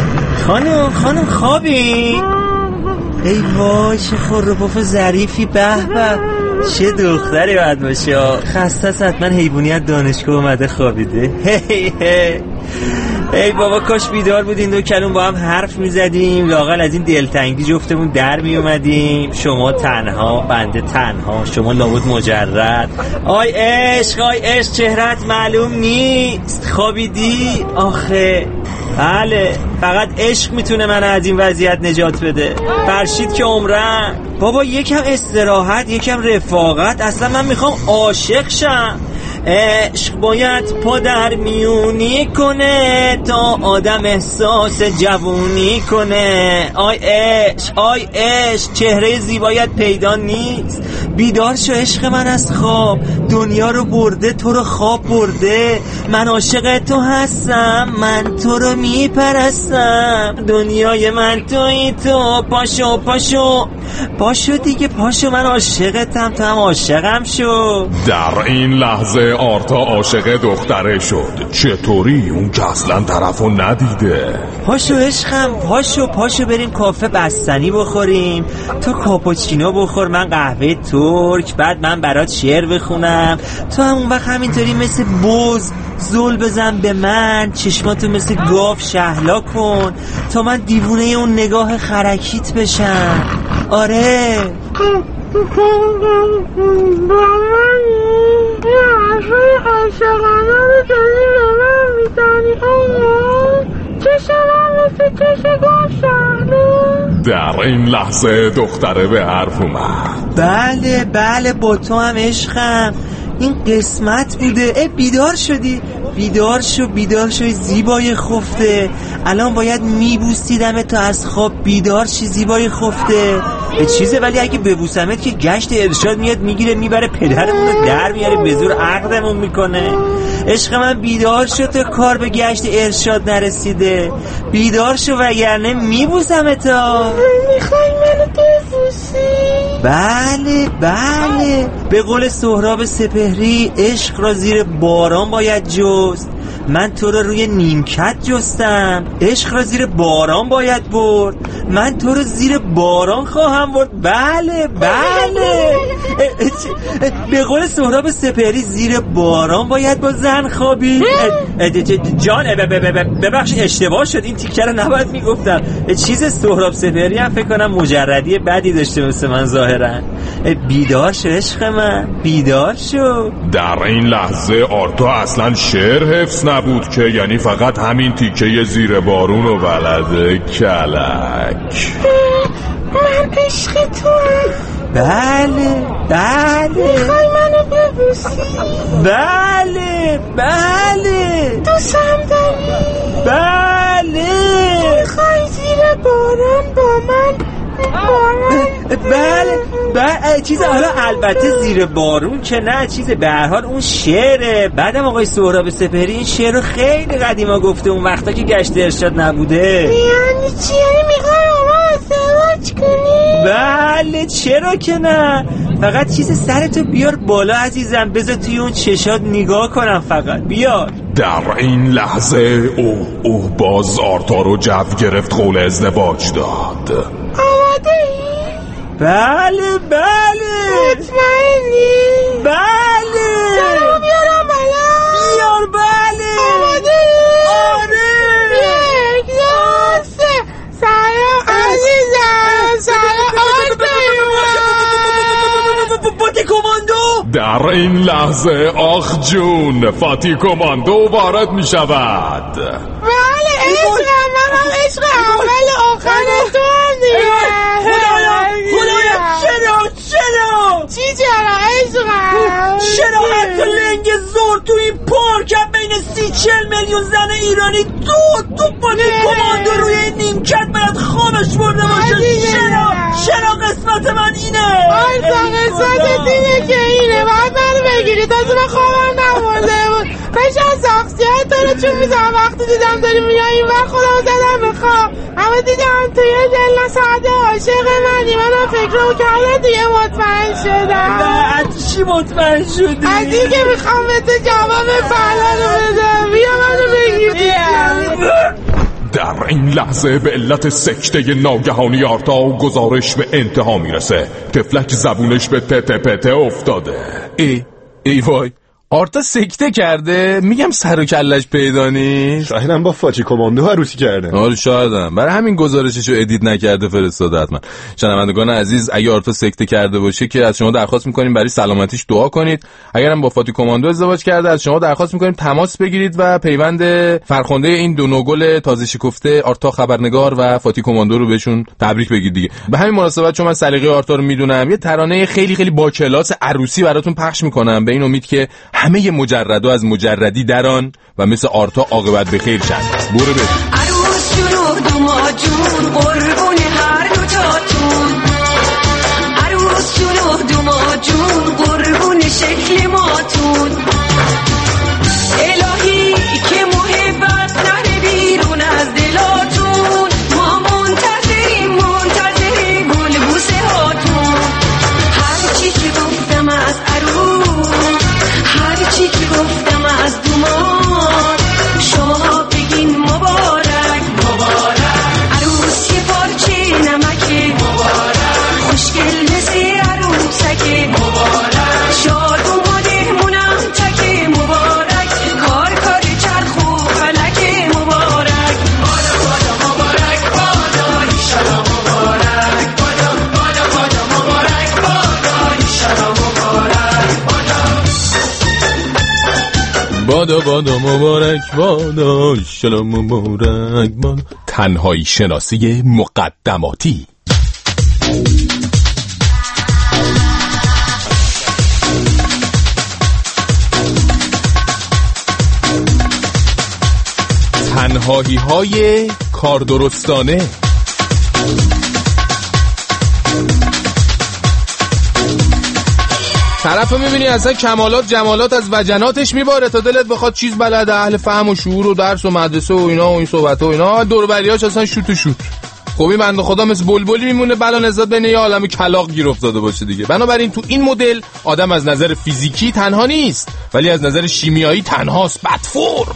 خانم خوابی؟ ای وای چه خورپف ظریفی. به چه دختری باید باشه. خسته است حتما حیوانیت دانشگاه اومده خوابیده. ای بابا کاش بیدار بودین 2 کلمه با هم حرف میزدیم، لااقل از این دلتنگی جفتمون در میومدیم. شما تنها بنده تنها، شما لابد مجرد. آی عشق چهرت معلوم نیست. خوابیدی؟ آخه بله فقط عشق میتونه من از این وضعیت نجات بده. فرشید که عمرن. بابا یکم استراحت، یکم رفاقت. اصلا من میخوام عاشق شم. عشق باید پا در میونی کنه تا آدم احساس جوونی کنه. آی عشق چهره زیبایت پیدا نیست. بیدار شو عشق من از خواب. دنیا رو برده تو رو خواب برده. من عاشق تو هستم، من تو رو میپرستم. دنیای من تویی تو. پاشو پاشو دیگه پاشو، من عاشقتم، تو هم عاشقم شو. در این لحظه آرتا عاشق دختره شد. چطوری؟ اون که اصلا طرفو ندیده. پاشو عشقم، پاشو بریم کافه بستنی بخوریم، تو کاپوچینو بخور، من قهوه ترک، بعد من برات شعر بخونم، تو هم اون وقت همینطوری مثل بز زل بزن به من، چشماتو مثل گاو شهلا کن تا من دیوونه اون نگاه خرکیت بشم. آره در این لحظه دختره به حرف اومد. بله با تو هم عشقم، این قسمت بوده. بیدار شو زیبای خفته، الان باید میبوسیدم تا از خواب بیدار شی زیبای خفته. چیزه ولی اگه ببوسمت که گشت ارشاد میاد میگیره میبره پدرمون رو در میاره به زور عقدمون میکنه. عشق من بیدار شو تا کار به گشت ارشاد نرسیده، بیدار شو وگرنه میبوسم تا. میخوای منو ببوسی؟ بله به قول سهراب سپهری عشق را زیر باران باید جست، من تو رو روی نیمکت جستم، عشق را زیر باران باید برد، من تو رو زیر باران خواهم برد. بله به قول سهراب سپهری زیر باران باید با زن خوابید. جان ببخش اشتباه شد، این تیکه رو نباید میگفتم. چیز سهراب سپهری هم فکر کنم مجردی بدی داشته مثل من ظاهرا. بیدار شو عشق من، بیدار شو. در این لحظه آرتا اصلا شعر حفظ نبود که، یعنی فقط همین تیکه زیر بارون و بلده کلک. من عشق تو. بله میخوای منو ببوسی؟ بله دوستم داری؟ بله میخوای زیر باران با من؟ بله چیز حالا البته زیر بارون که نه، چیز به هر حال اون شعره. بعدم آقای سهراب سپهری این شعر رو خیلی قدیما گفته، اون وقتا که گشت ارشاد نبوده. یعنی چی؟ یعنی میخوای ما ازدواج کنی؟ بله چرا که نه، فقط چیز سرتو بیار بالا عزیزم، بذار توی اون چشات نگاه کنم، فقط بیار. در این لحظه باز آرتا رو جو گرفت، قول ازدواج داد. آماده ای؟ بله مطمئنی؟ بله بیارم بالا؟ بیار. بله آماده ای؟ آره. 1 2 3 سلام عزیزم. سلام فاتی کماندو. در این لحظه آخ جون، فاتی کماندو وارد می شود. بله عشقم، من عشق اول آخر تو هم دیگه. خدایا چرا چرا عشقم؟ چرا حتی لنگ زور تو این پارک بین 30-40 میلیون زن ایرانی تو فاتی کماندو روی این نیمکت باید خوابش برده باشه؟ چرا قسمت من اینه؟ قسمت اینه که اینه باید منو بگیری، تازه من خوابم نمونده بود. بشن شخصیت داره چون میزم وقتی دیدم داری میای این وقت خودم زدم به خواب، اما دیدم توی دل نساعده عاشق منی، منم فکر رو کردم دیگه مطمئن شدم. از چی مطمئن شدی؟ از این که میخوام به تو جواب فعلا رو بدم، بیا منو بگیری. در این لحظه به علت سکته ناگهانی آرتا گزارش به انتها میرسه. تفلک زبونش به تته پته افتاده. ای وای، آرتا سکته کرده؟ میگم سر و کلش پیدا نیست. شاهدم با فاتی کماندو عروسی کرده. حالا شایدم برای همین گزارششو ادیت نکرده فرستاده. حتما شنوندگان عزیز اگه آرتا سکته کرده باشه که از شما درخواست میکنیم برای سلامتیش دعا کنید. اگرم با فاتی کماندو ازدواج کرده از شما درخواست میکنیم تماس بگیرید و پیوند فرخنده این دو نوگل تازه شکفته آرتا خبرنگار و فاتی کماندو رو بهشون تبریک بگید دیگه. به همین مناسبت چون من سلیقه آرتا رو میدونم یه ترانه خیلی خیلی با کلاس عروسی براتون پخش میکنم، به این امید که همه مجردا از مجردی دران و مثل آرتا عاقبت به خیر شد. برو بریم. عروس جون و دوما جون قربون هر دو تاتون، عروس جون و دوما جون قربون شکل ماتون، الهی که محبت نره بیرون از دلاتون، ما منتظریم گل بوسه ها بادا بادا مبارک بادا ایشالا مبارک بادا. تنهایی شناسی مقدماتی. تنهایی های کاردرستانه. طرف میبینی اصلا کمالات جمالات از وجناتش میباره تا دلت بخواد چیز بلده، اهل فهم و شعور و درس و مدرسه و اینا و این صحبت و اینا، دوربریاش اصلا شوت و شوت. خب این بنده خدا مثل بلبلی میمونه بلا نزاد بین یه عالمه کلاغ گیر افتاده باشه دیگه. بنابراین تو این مدل آدم از نظر فیزیکی تنها نیست ولی از نظر شیمیایی تنهاست، بدفرم.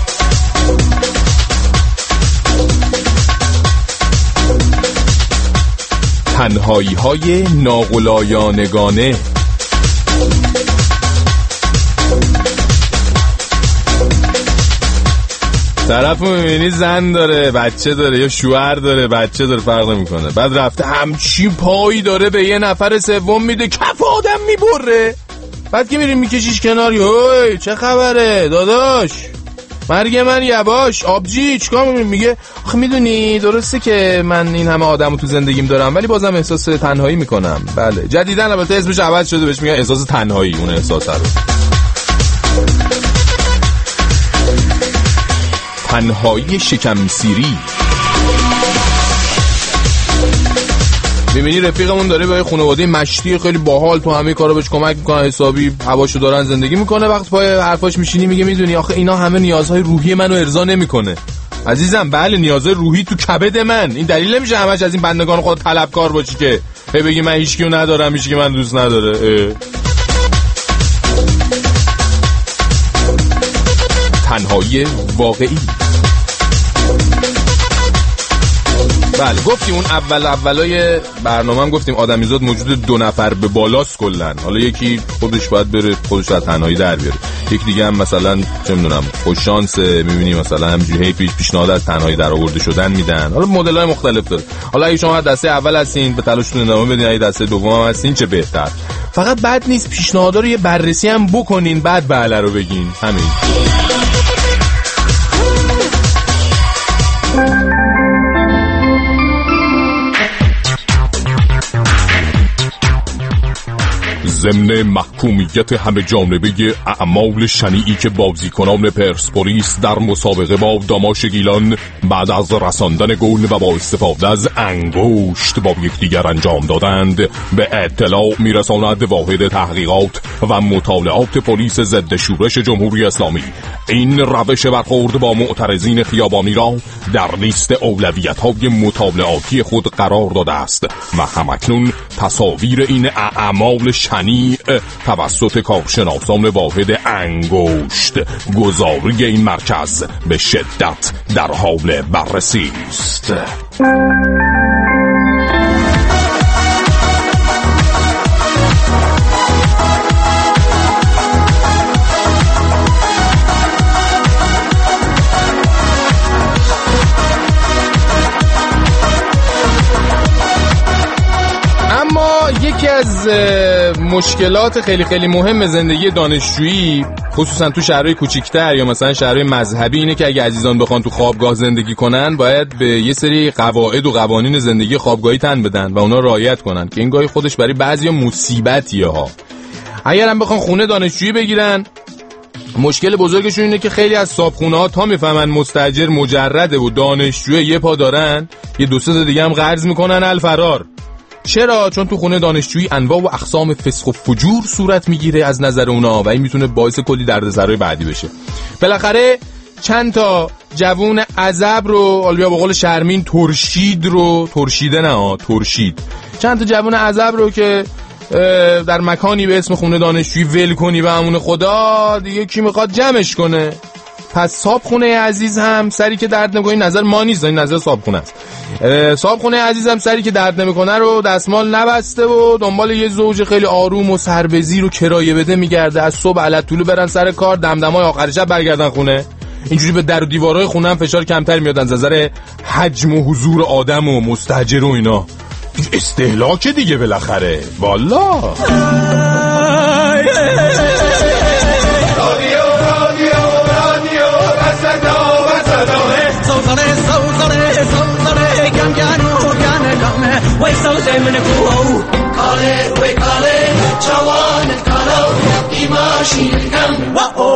تنهایی های ناغلایانگانه. طرف میبینی زن داره، بچه داره یا شوهر داره، بچه داره، فرق نمیکنه، بعد رفته همچین پایی داره به یه نفر سوم میده، کف آدم میبره. بعد که میریم میکشیش کناری، هوی چه خبره داداش، مرگ من یباش آبجی چیکار می‌کنی؟ میگه آخه میدونی درسته که من این همه آدمو تو زندگیم دارم ولی بازم احساس تنهایی میکنم. بله جدیدن البته اسمش عوض شده، بهش میگن احساس تنهایی. اون احساس رو تنهایی شکمسیری. میبینی رفیقمون داره با یه خانواده مشتی خیلی باحال تو همه کارا بهش کمک میکنن، حسابی هواشو دارن زندگی میکنه، وقت پای حرفاش میشینی میگه میدونی آخه اینا همه نیازهای روحی منو ارضا نمیکنه. عزیزم بله نیازهای روحی تو کبد من، این دلیل نمیشه همش از این بندگان خود طلبکار باشی که بگی من هیچکیو ندارم هیچکی من دوست نداره. تنهایی واقعی. بله گفتیم اون اولای برنامه هم گفتیم آدمیزاد موجود دو نفر به بالاست کلن. حالا یکی خودش باید بره خودش از تنهایی در بیاره، یکی دیگه هم مثلا چه میدونم خوش شانسه، میبینی مثلا همینجوری پیشنهاد از تنهایی در آورده شدن میدن. حالا مدل‌های مختلف داره. حالا اگه شما دسته اول هستین به تلاشتون ادامه بدین، اگه دسته دوم هم هستین چه بهتر. فقط بد نیست پیشنهادا رو یه بررسی هم بکنین بعد بله رو بگین. همین. ضمن محکومیت همه جانبه اعمال شنیعی که بازیکنان پرسپولیس در مسابقه با داماش گیلان بعد از رساندن گل و با استفاده از انگشت با یکدیگر انجام دادند به اطلاع میرساند واحد تحقیقات و مطالعات پلیس ضد شورش جمهوری اسلامی. این روش برخورد با معترضین خیابانی را در لیست اولویت‌های مطالعاتی خود قرار داده است و همکنون تصاویر این اعمال شنیع توسط کارشناسان واحد انگشت گذاری این مرکز به شدت در حال بررسی است. یکی از مشکلات خیلی خیلی مهم زندگی دانشجویی خصوصا تو شهرهای کوچیک‌تر یا مثلا شهرهای مذهبی اینه که اگه عزیزان بخوان تو خوابگاه زندگی کنن باید به یه سری قواعد و قوانین زندگی خوابگاهی تن بدن و اونا رعایت کنن که این گاهی خودش برای بعضیا مصیبتیه ها. اگر هم بخوان خونه دانشجویی بگیرن مشکل بزرگشون اینه که خیلی از صابخونه‌ها تا میفهمن مستاجر مجرده و دانشجوی یه پا دارن یه دو سه دیگه هم قرض میکنن الفرار. چرا؟ چون تو خونه دانشجویی انواع و اقسام فسق و فجور صورت میگیره از نظر اونا و این میتونه باعث کلی دردسرای بعدی بشه. بالاخره چند تا جوون عزب رو حالا به قول شرمین ترشید چند تا جوون عزب رو که در مکانی به اسم خونه دانشجویی ول کنی به امون خدا دیگه کی میخواد جمعش کنه. پس صابخونه عزیز هم سری که درد نمیکنه، این نظر ما نیست، این نظر صابخونه است. صابخونه عزیز هم سری که درد نمیکنه رو دستمال نبسته و دنبال یه زوج خیلی آروم و سربزی رو کرایه بده میگرده. از صبح علت طولو برن سر کار، دمدمای آخر شب برگردن خونه. اینجوری به در و دیوارهای خونه هم فشار کمتر میاد از نظر حجم و حضور آدم و مستاجر و اینا. استهلاک دیگه بالاخره. والا میونه کوهو کاله روی کاله جوان کالو ایماشین کم و او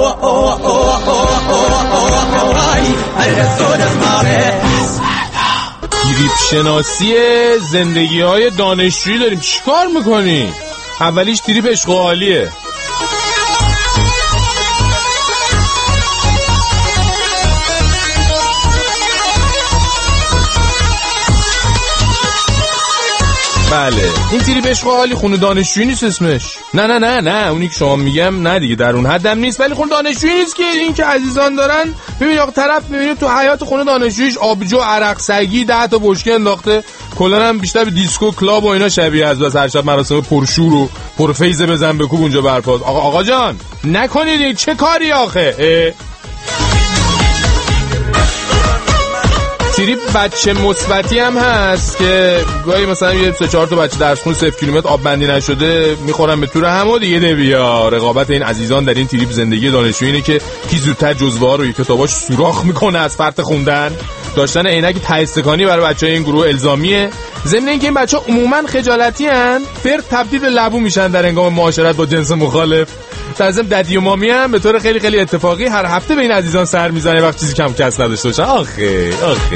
تریپ شناسی زندگی های دانشجویی داریم. چیکار میکنی؟ اولیش تریپ عشق و حالیه. بله این تریپ عشق و حالی خونه دانشجویی نیست اسمش. نه اونی که شما میگم نه دیگه، در اون حدم نیست، ولی خونه دانشجویی نیست که این که عزیزان دارن. ببین آقا طرف میبینی تو حیات خونه دانشجوییش آبجو عرق سگی 10 تا بشکه انداخته، کلا هم بیشتر به دیسکو کلاب و اینا شبیه از بس هر شب مراسم پرشور و پرفیز بزن بکوب اونجا برپاست. آقا جان نکنید چه کاری آخه؟ تریپ بچه مثبتی هم هست که گاهی مثلا یه 3-4 تا بچه درس خون 0 کیلومتر آب بندی نشده میخورن به تور هم و دیگه نبیا. رقابت این عزیزان در این تریپ زندگی دانشجویی اینه که کی زودتر جزوه ها رو کتاباش سوراخ میکنه از فرط خوندن. داشتن عینک ته استکانی برای بچهای این گروه الزامیه. ضمن اینکه این بچه‌ها عموما خجالتی ان، فرد تبدیل به لبو میشن در هنگام معاشرت با جنس مخالف. در ضمن ددی و مامی هم به طور خیلی خیلی اتفاقی هر هفته به این عزیزان سر میزنه وقت چیزی کم کس نداشته باشن. آخه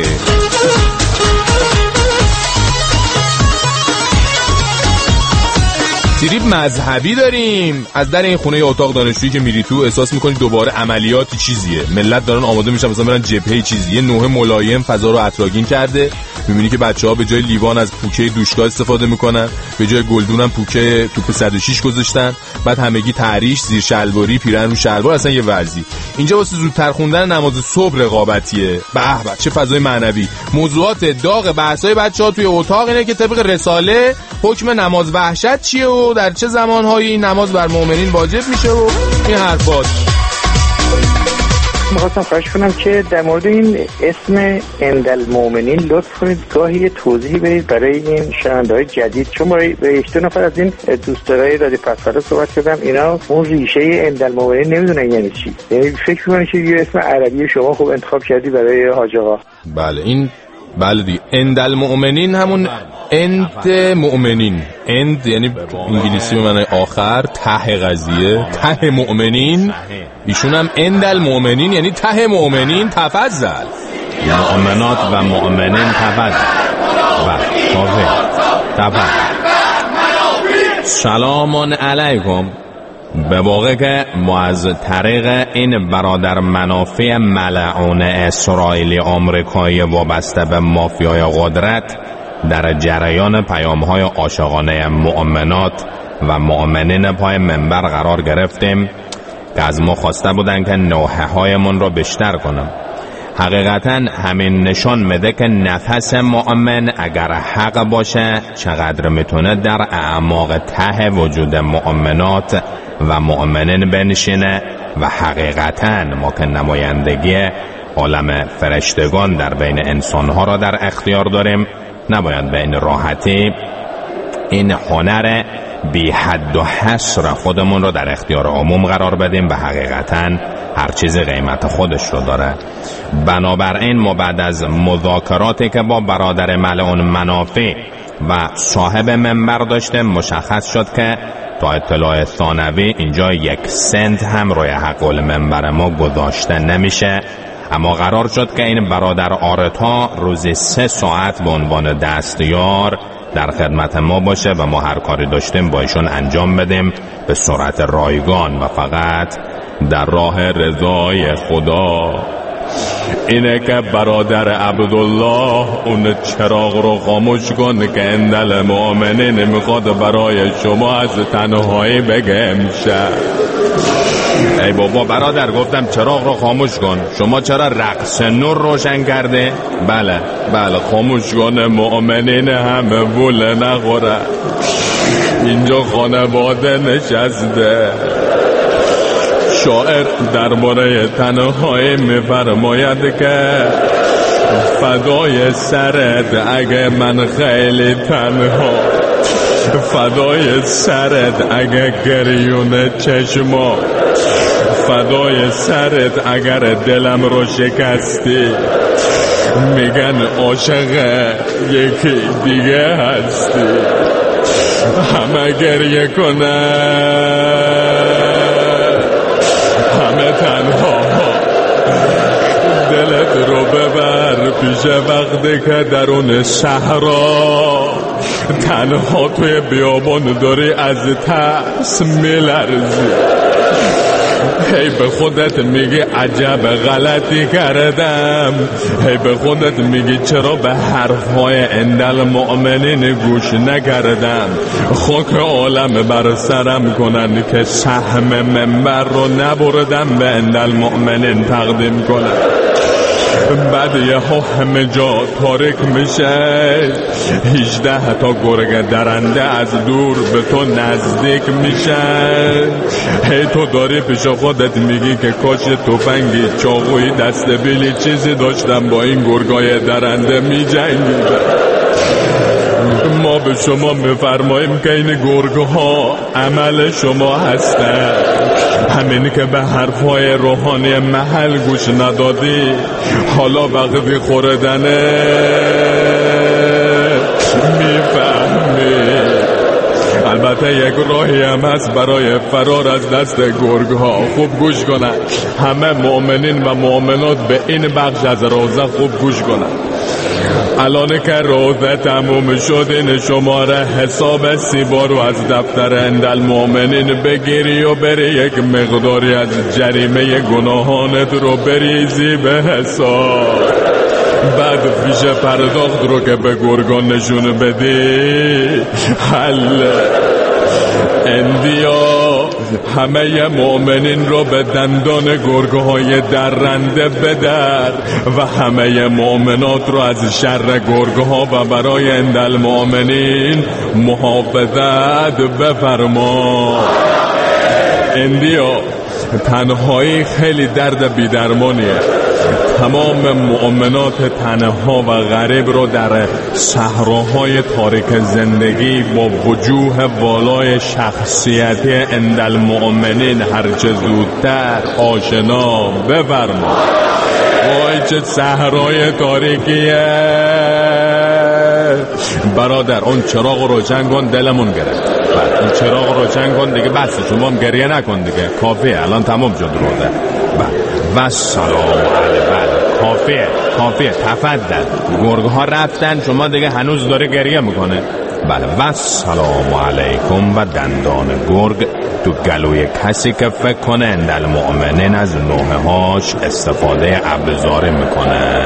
تریپ مذهبی داریم. از در این خونه اتاق دانشجویی که میری تو احساس میکنی دوباره عملیاتی چیزیه، ملت دارن آماده میشن مثلا برن جبهه چیزی. یه نوع ملایم فضا رو اطراگین کرده. میبینی که بچه‌ها به جای لیوان از پوکه دوشگاه استفاده میکنن، به جای گلدون هم پوکه توپ 106 گذاشتن. بعد همگی تعریش، زیر شلواری، پیرن رو شلوار، اصلا یه وضعی. اینجا واسه زودتر خوندن نماز صبح رقابتیه. به چه فضای معنوی. موضوعات داغ بحث‌های بچه‌ها توی اتاق اینه که طبق رساله حکم نماز وحشت چیه و در چه زمانهایی نماز بر مؤمنین واجب میشه و این حرفات. می‌خواستم خواهش کنم که در مورد این اسم اندالمؤمنین لطف کنید گاهی توضیحی بدید برای این شنونده‌های جدید، چون برای 2 نفر از این دوستای رادیو پس‌فردا صحبت کردم، اینا اون ریشه اندالمؤمنین نمیدونن یعنی چی. یعنی فکر می‌کنن که یه اسم عربی شما خوب انتخاب کردی برای حاج آقا. بله دیگه اندالمؤمنین همون اند مؤمنین. اند یعنی انگلیسی به معنی آخر، ته قضیه، ته مؤمنین. ایشون هم اندالمؤمنین یعنی ته مؤمنین. تفضل مؤمنات و مؤمنین تفضل. سلام علیکم. به واقع که ما از طریق این برادر منافع ملعون اسرائیلی آمریکایی وابسته به مافیای قدرت در جریان پیام‌های عاشقانه مؤمنات و مؤمنین پای منبر قرار گرفتیم که از ما خواسته بودن که نوحه‌هایمون رو بیشتر کنم. حقیقتا همین نشان میده که نفس مؤمن اگر حق باشه چقدر میتونه در اعماق ته وجود مؤمنات و مؤمنین بنشینه و حقیقتا ما که نمایندگی عالم فرشتگان در بین انسانها را در اختیار داریم، نباید به این راحتی این هنر بی حد و حصر خودمون رو در اختیار عموم قرار بدیم و حقیقتا هر چیزی قیمت خودش رو داره. بنابراین ما بعد از مذاکراتی که با برادر ملعون منافع و صاحب منبر داشتیم مشخص شد که تا اطلاع ثانوی اینجا 1 سنت هم روی حق المنبر ما گذاشته نمیشه. اما قرار شد که این برادر آرتا روزی 3 ساعت به عنوان دستیار در خدمت ما باشه و ما هر کاری داشتیم با ایشون انجام بدیم به سرعت رایگان و فقط در راه رضای خدا. اینه که برادر عبدالله اون چراغ رو خاموش کن که اندل مؤمنین میخواد برای شما از تنهایی بگه امشب. ای بابا برادر گفتم چراغ رو خاموش کن، شما چرا رقص نور روشن کرده؟ بله خاموش کن، مؤمنین همه وله نخوره، اینجا خانواده نشسته. شاعر درباره تنهایی میفرماید که فدای سرت اگه من خیلی تنها، فدای سرت اگه گریون چشما، فدای سرت اگر دلم رو شکستی، میگن عاشق یکی دیگه هستی، همه گریه کنه، همه تنها، دلت رو ببر پیش وقتی که درون صحرا تنها توی بیابان داری از ترس میلرزی. هی به خودت میگی عجب غلطی کردم، هی به خودت میگی چرا به حرفهای اندالمؤمنین گوش نکردم. خاک عالم بر سرم کنن که سهم منبر رو نبردم به اندالمؤمنین تقدیم کنم. بعد یه ها همه جا تاریک میشه، 18 تا گرگ درنده از دور به تو نزدیک میشن. هی تو داری پیش خودت میگی که کاش تفنگی، چاقویی، دستبیلی چیزی داشتم با این گرگای درنده میجنگیدم. ما به شما میفرماییم که این گرگها عمل شما هستن، همین که به حرفهای روحانی محل گوش ندادی، حالا وقتی خوردنه میفهمی. البته یک راهی هم هست برای فرار از دست گرگها. خوب گوش کنن همه مؤمنین و مؤمنات، به این بخش از روزه خوب گوش کنن. الان که روزه تموم شد، این شماره حساب سیبا رو از دفتر اندالمؤمنین بگیری و بری یک مقداری از جریمه گناهانت رو بریزی به حساب. بعد فیش پرداخت رو که به گرگان نشون بدی حل. اندیا همه مؤمنین رو به دندان گرگهای درنده بدر و همه مؤمنات رو از شر گرگها و برای اندالمؤمنین محافظت بفرما. اندیا تنهایی خیلی درد بیدرمانیه. تمام مؤمنات تنها و غریب رو در صحراهای تاریک زندگی با وجوه والای شخصیتی اندالمؤمنین هرچه زودتر آشنا بفرما. وای چه صحرای تاریکیه برادر. اون چراغ روشن کن، دلمون گرفت. اون چراغ روشن کن دیگه، بس شما هم گریه نکن دیگه، کافیه، الان تمام شد روزه. و سلام علیکم. کافیه تفضل. گرگ‌ها رفتن، شما دیگه هنوز داره گریه میکنه. بله و سلام علیکم. و دندان گرگ تو گلوی کسی که فکر کنه اندالمؤمنین از نوحه‌هاش استفاده ابزاری میکنه.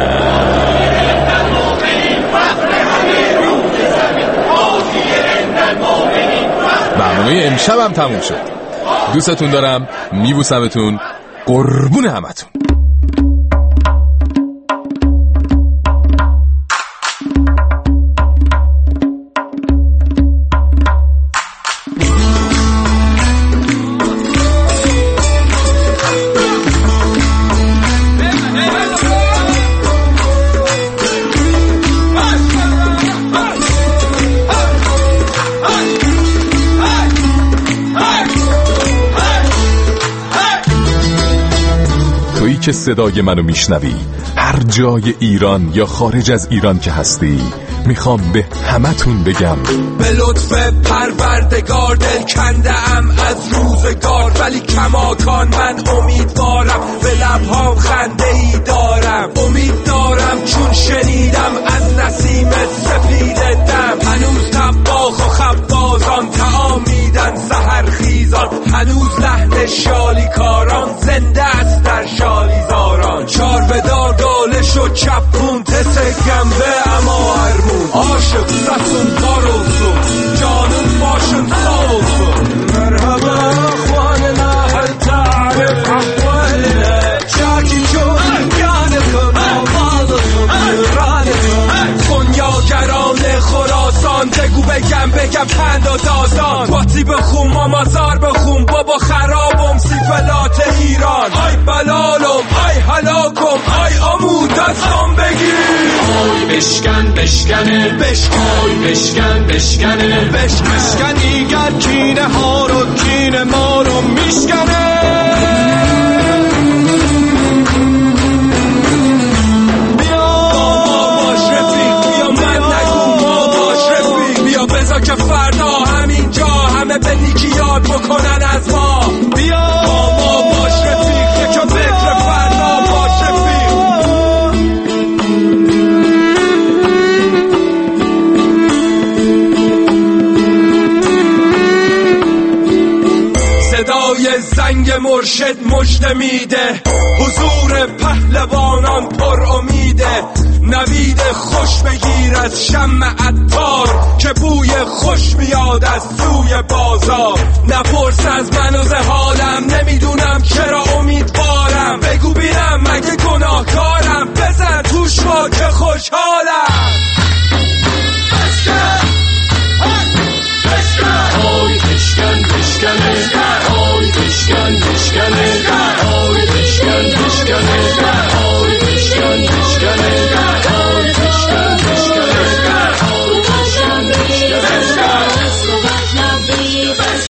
برنامه امشب هم تموم شد. دوستتون دارم، میبوسمتون، قربون همتون. تویی که صدای منو میشنوی، هر جای ایران یا خارج از ایران که هستی، میخوام به همتون بگم به لطف پروردگار دل کنده ام از روزگار، ولی کماکان من امیدوارم، به لبهام خنده ای دارم. امید دارم چون شنیدم از نسیم سپید دم، هنوز طباخ و خبازان طعام میدن سحر خیزان، هنوز لحن شالیکاران زنده است در شالیزاران. چار بدار داله شد چپون تس گنبه اما هرمون، عاشق سسون کاروسون جانون باشون خاوسون. مرحبا اخواننا هل تعرف احوالنا، شاکی جون گانتون آوازتون ایرانتون. خونیاگران خراسان بگو بگم پند و داستان، باتی بخون مامازار بخون بابا خرابم سیفلات ایران. آی بلالم آی هلاکم آی آمود دستم بگیر. آی بشکنه آی بشکنه بشکن دیگر کینه ها رو کینه ما رو میشکنه. بیا خورشید مژده میده، حضور پهلوانان پر امیده. نوید خوش بگیر از شمع عطار که بوی خوش میاد از سوی بازار. نپرس از من و ز حالم، نمیدونم چرا امیدوارم. بگو بینم مگه گناهکارم، بزن توش ما که خوشحالم. آی بشکن بشکنه، آی بشکن بشکنه، آی بشکن بشکنه، آی بشکن بشکنه.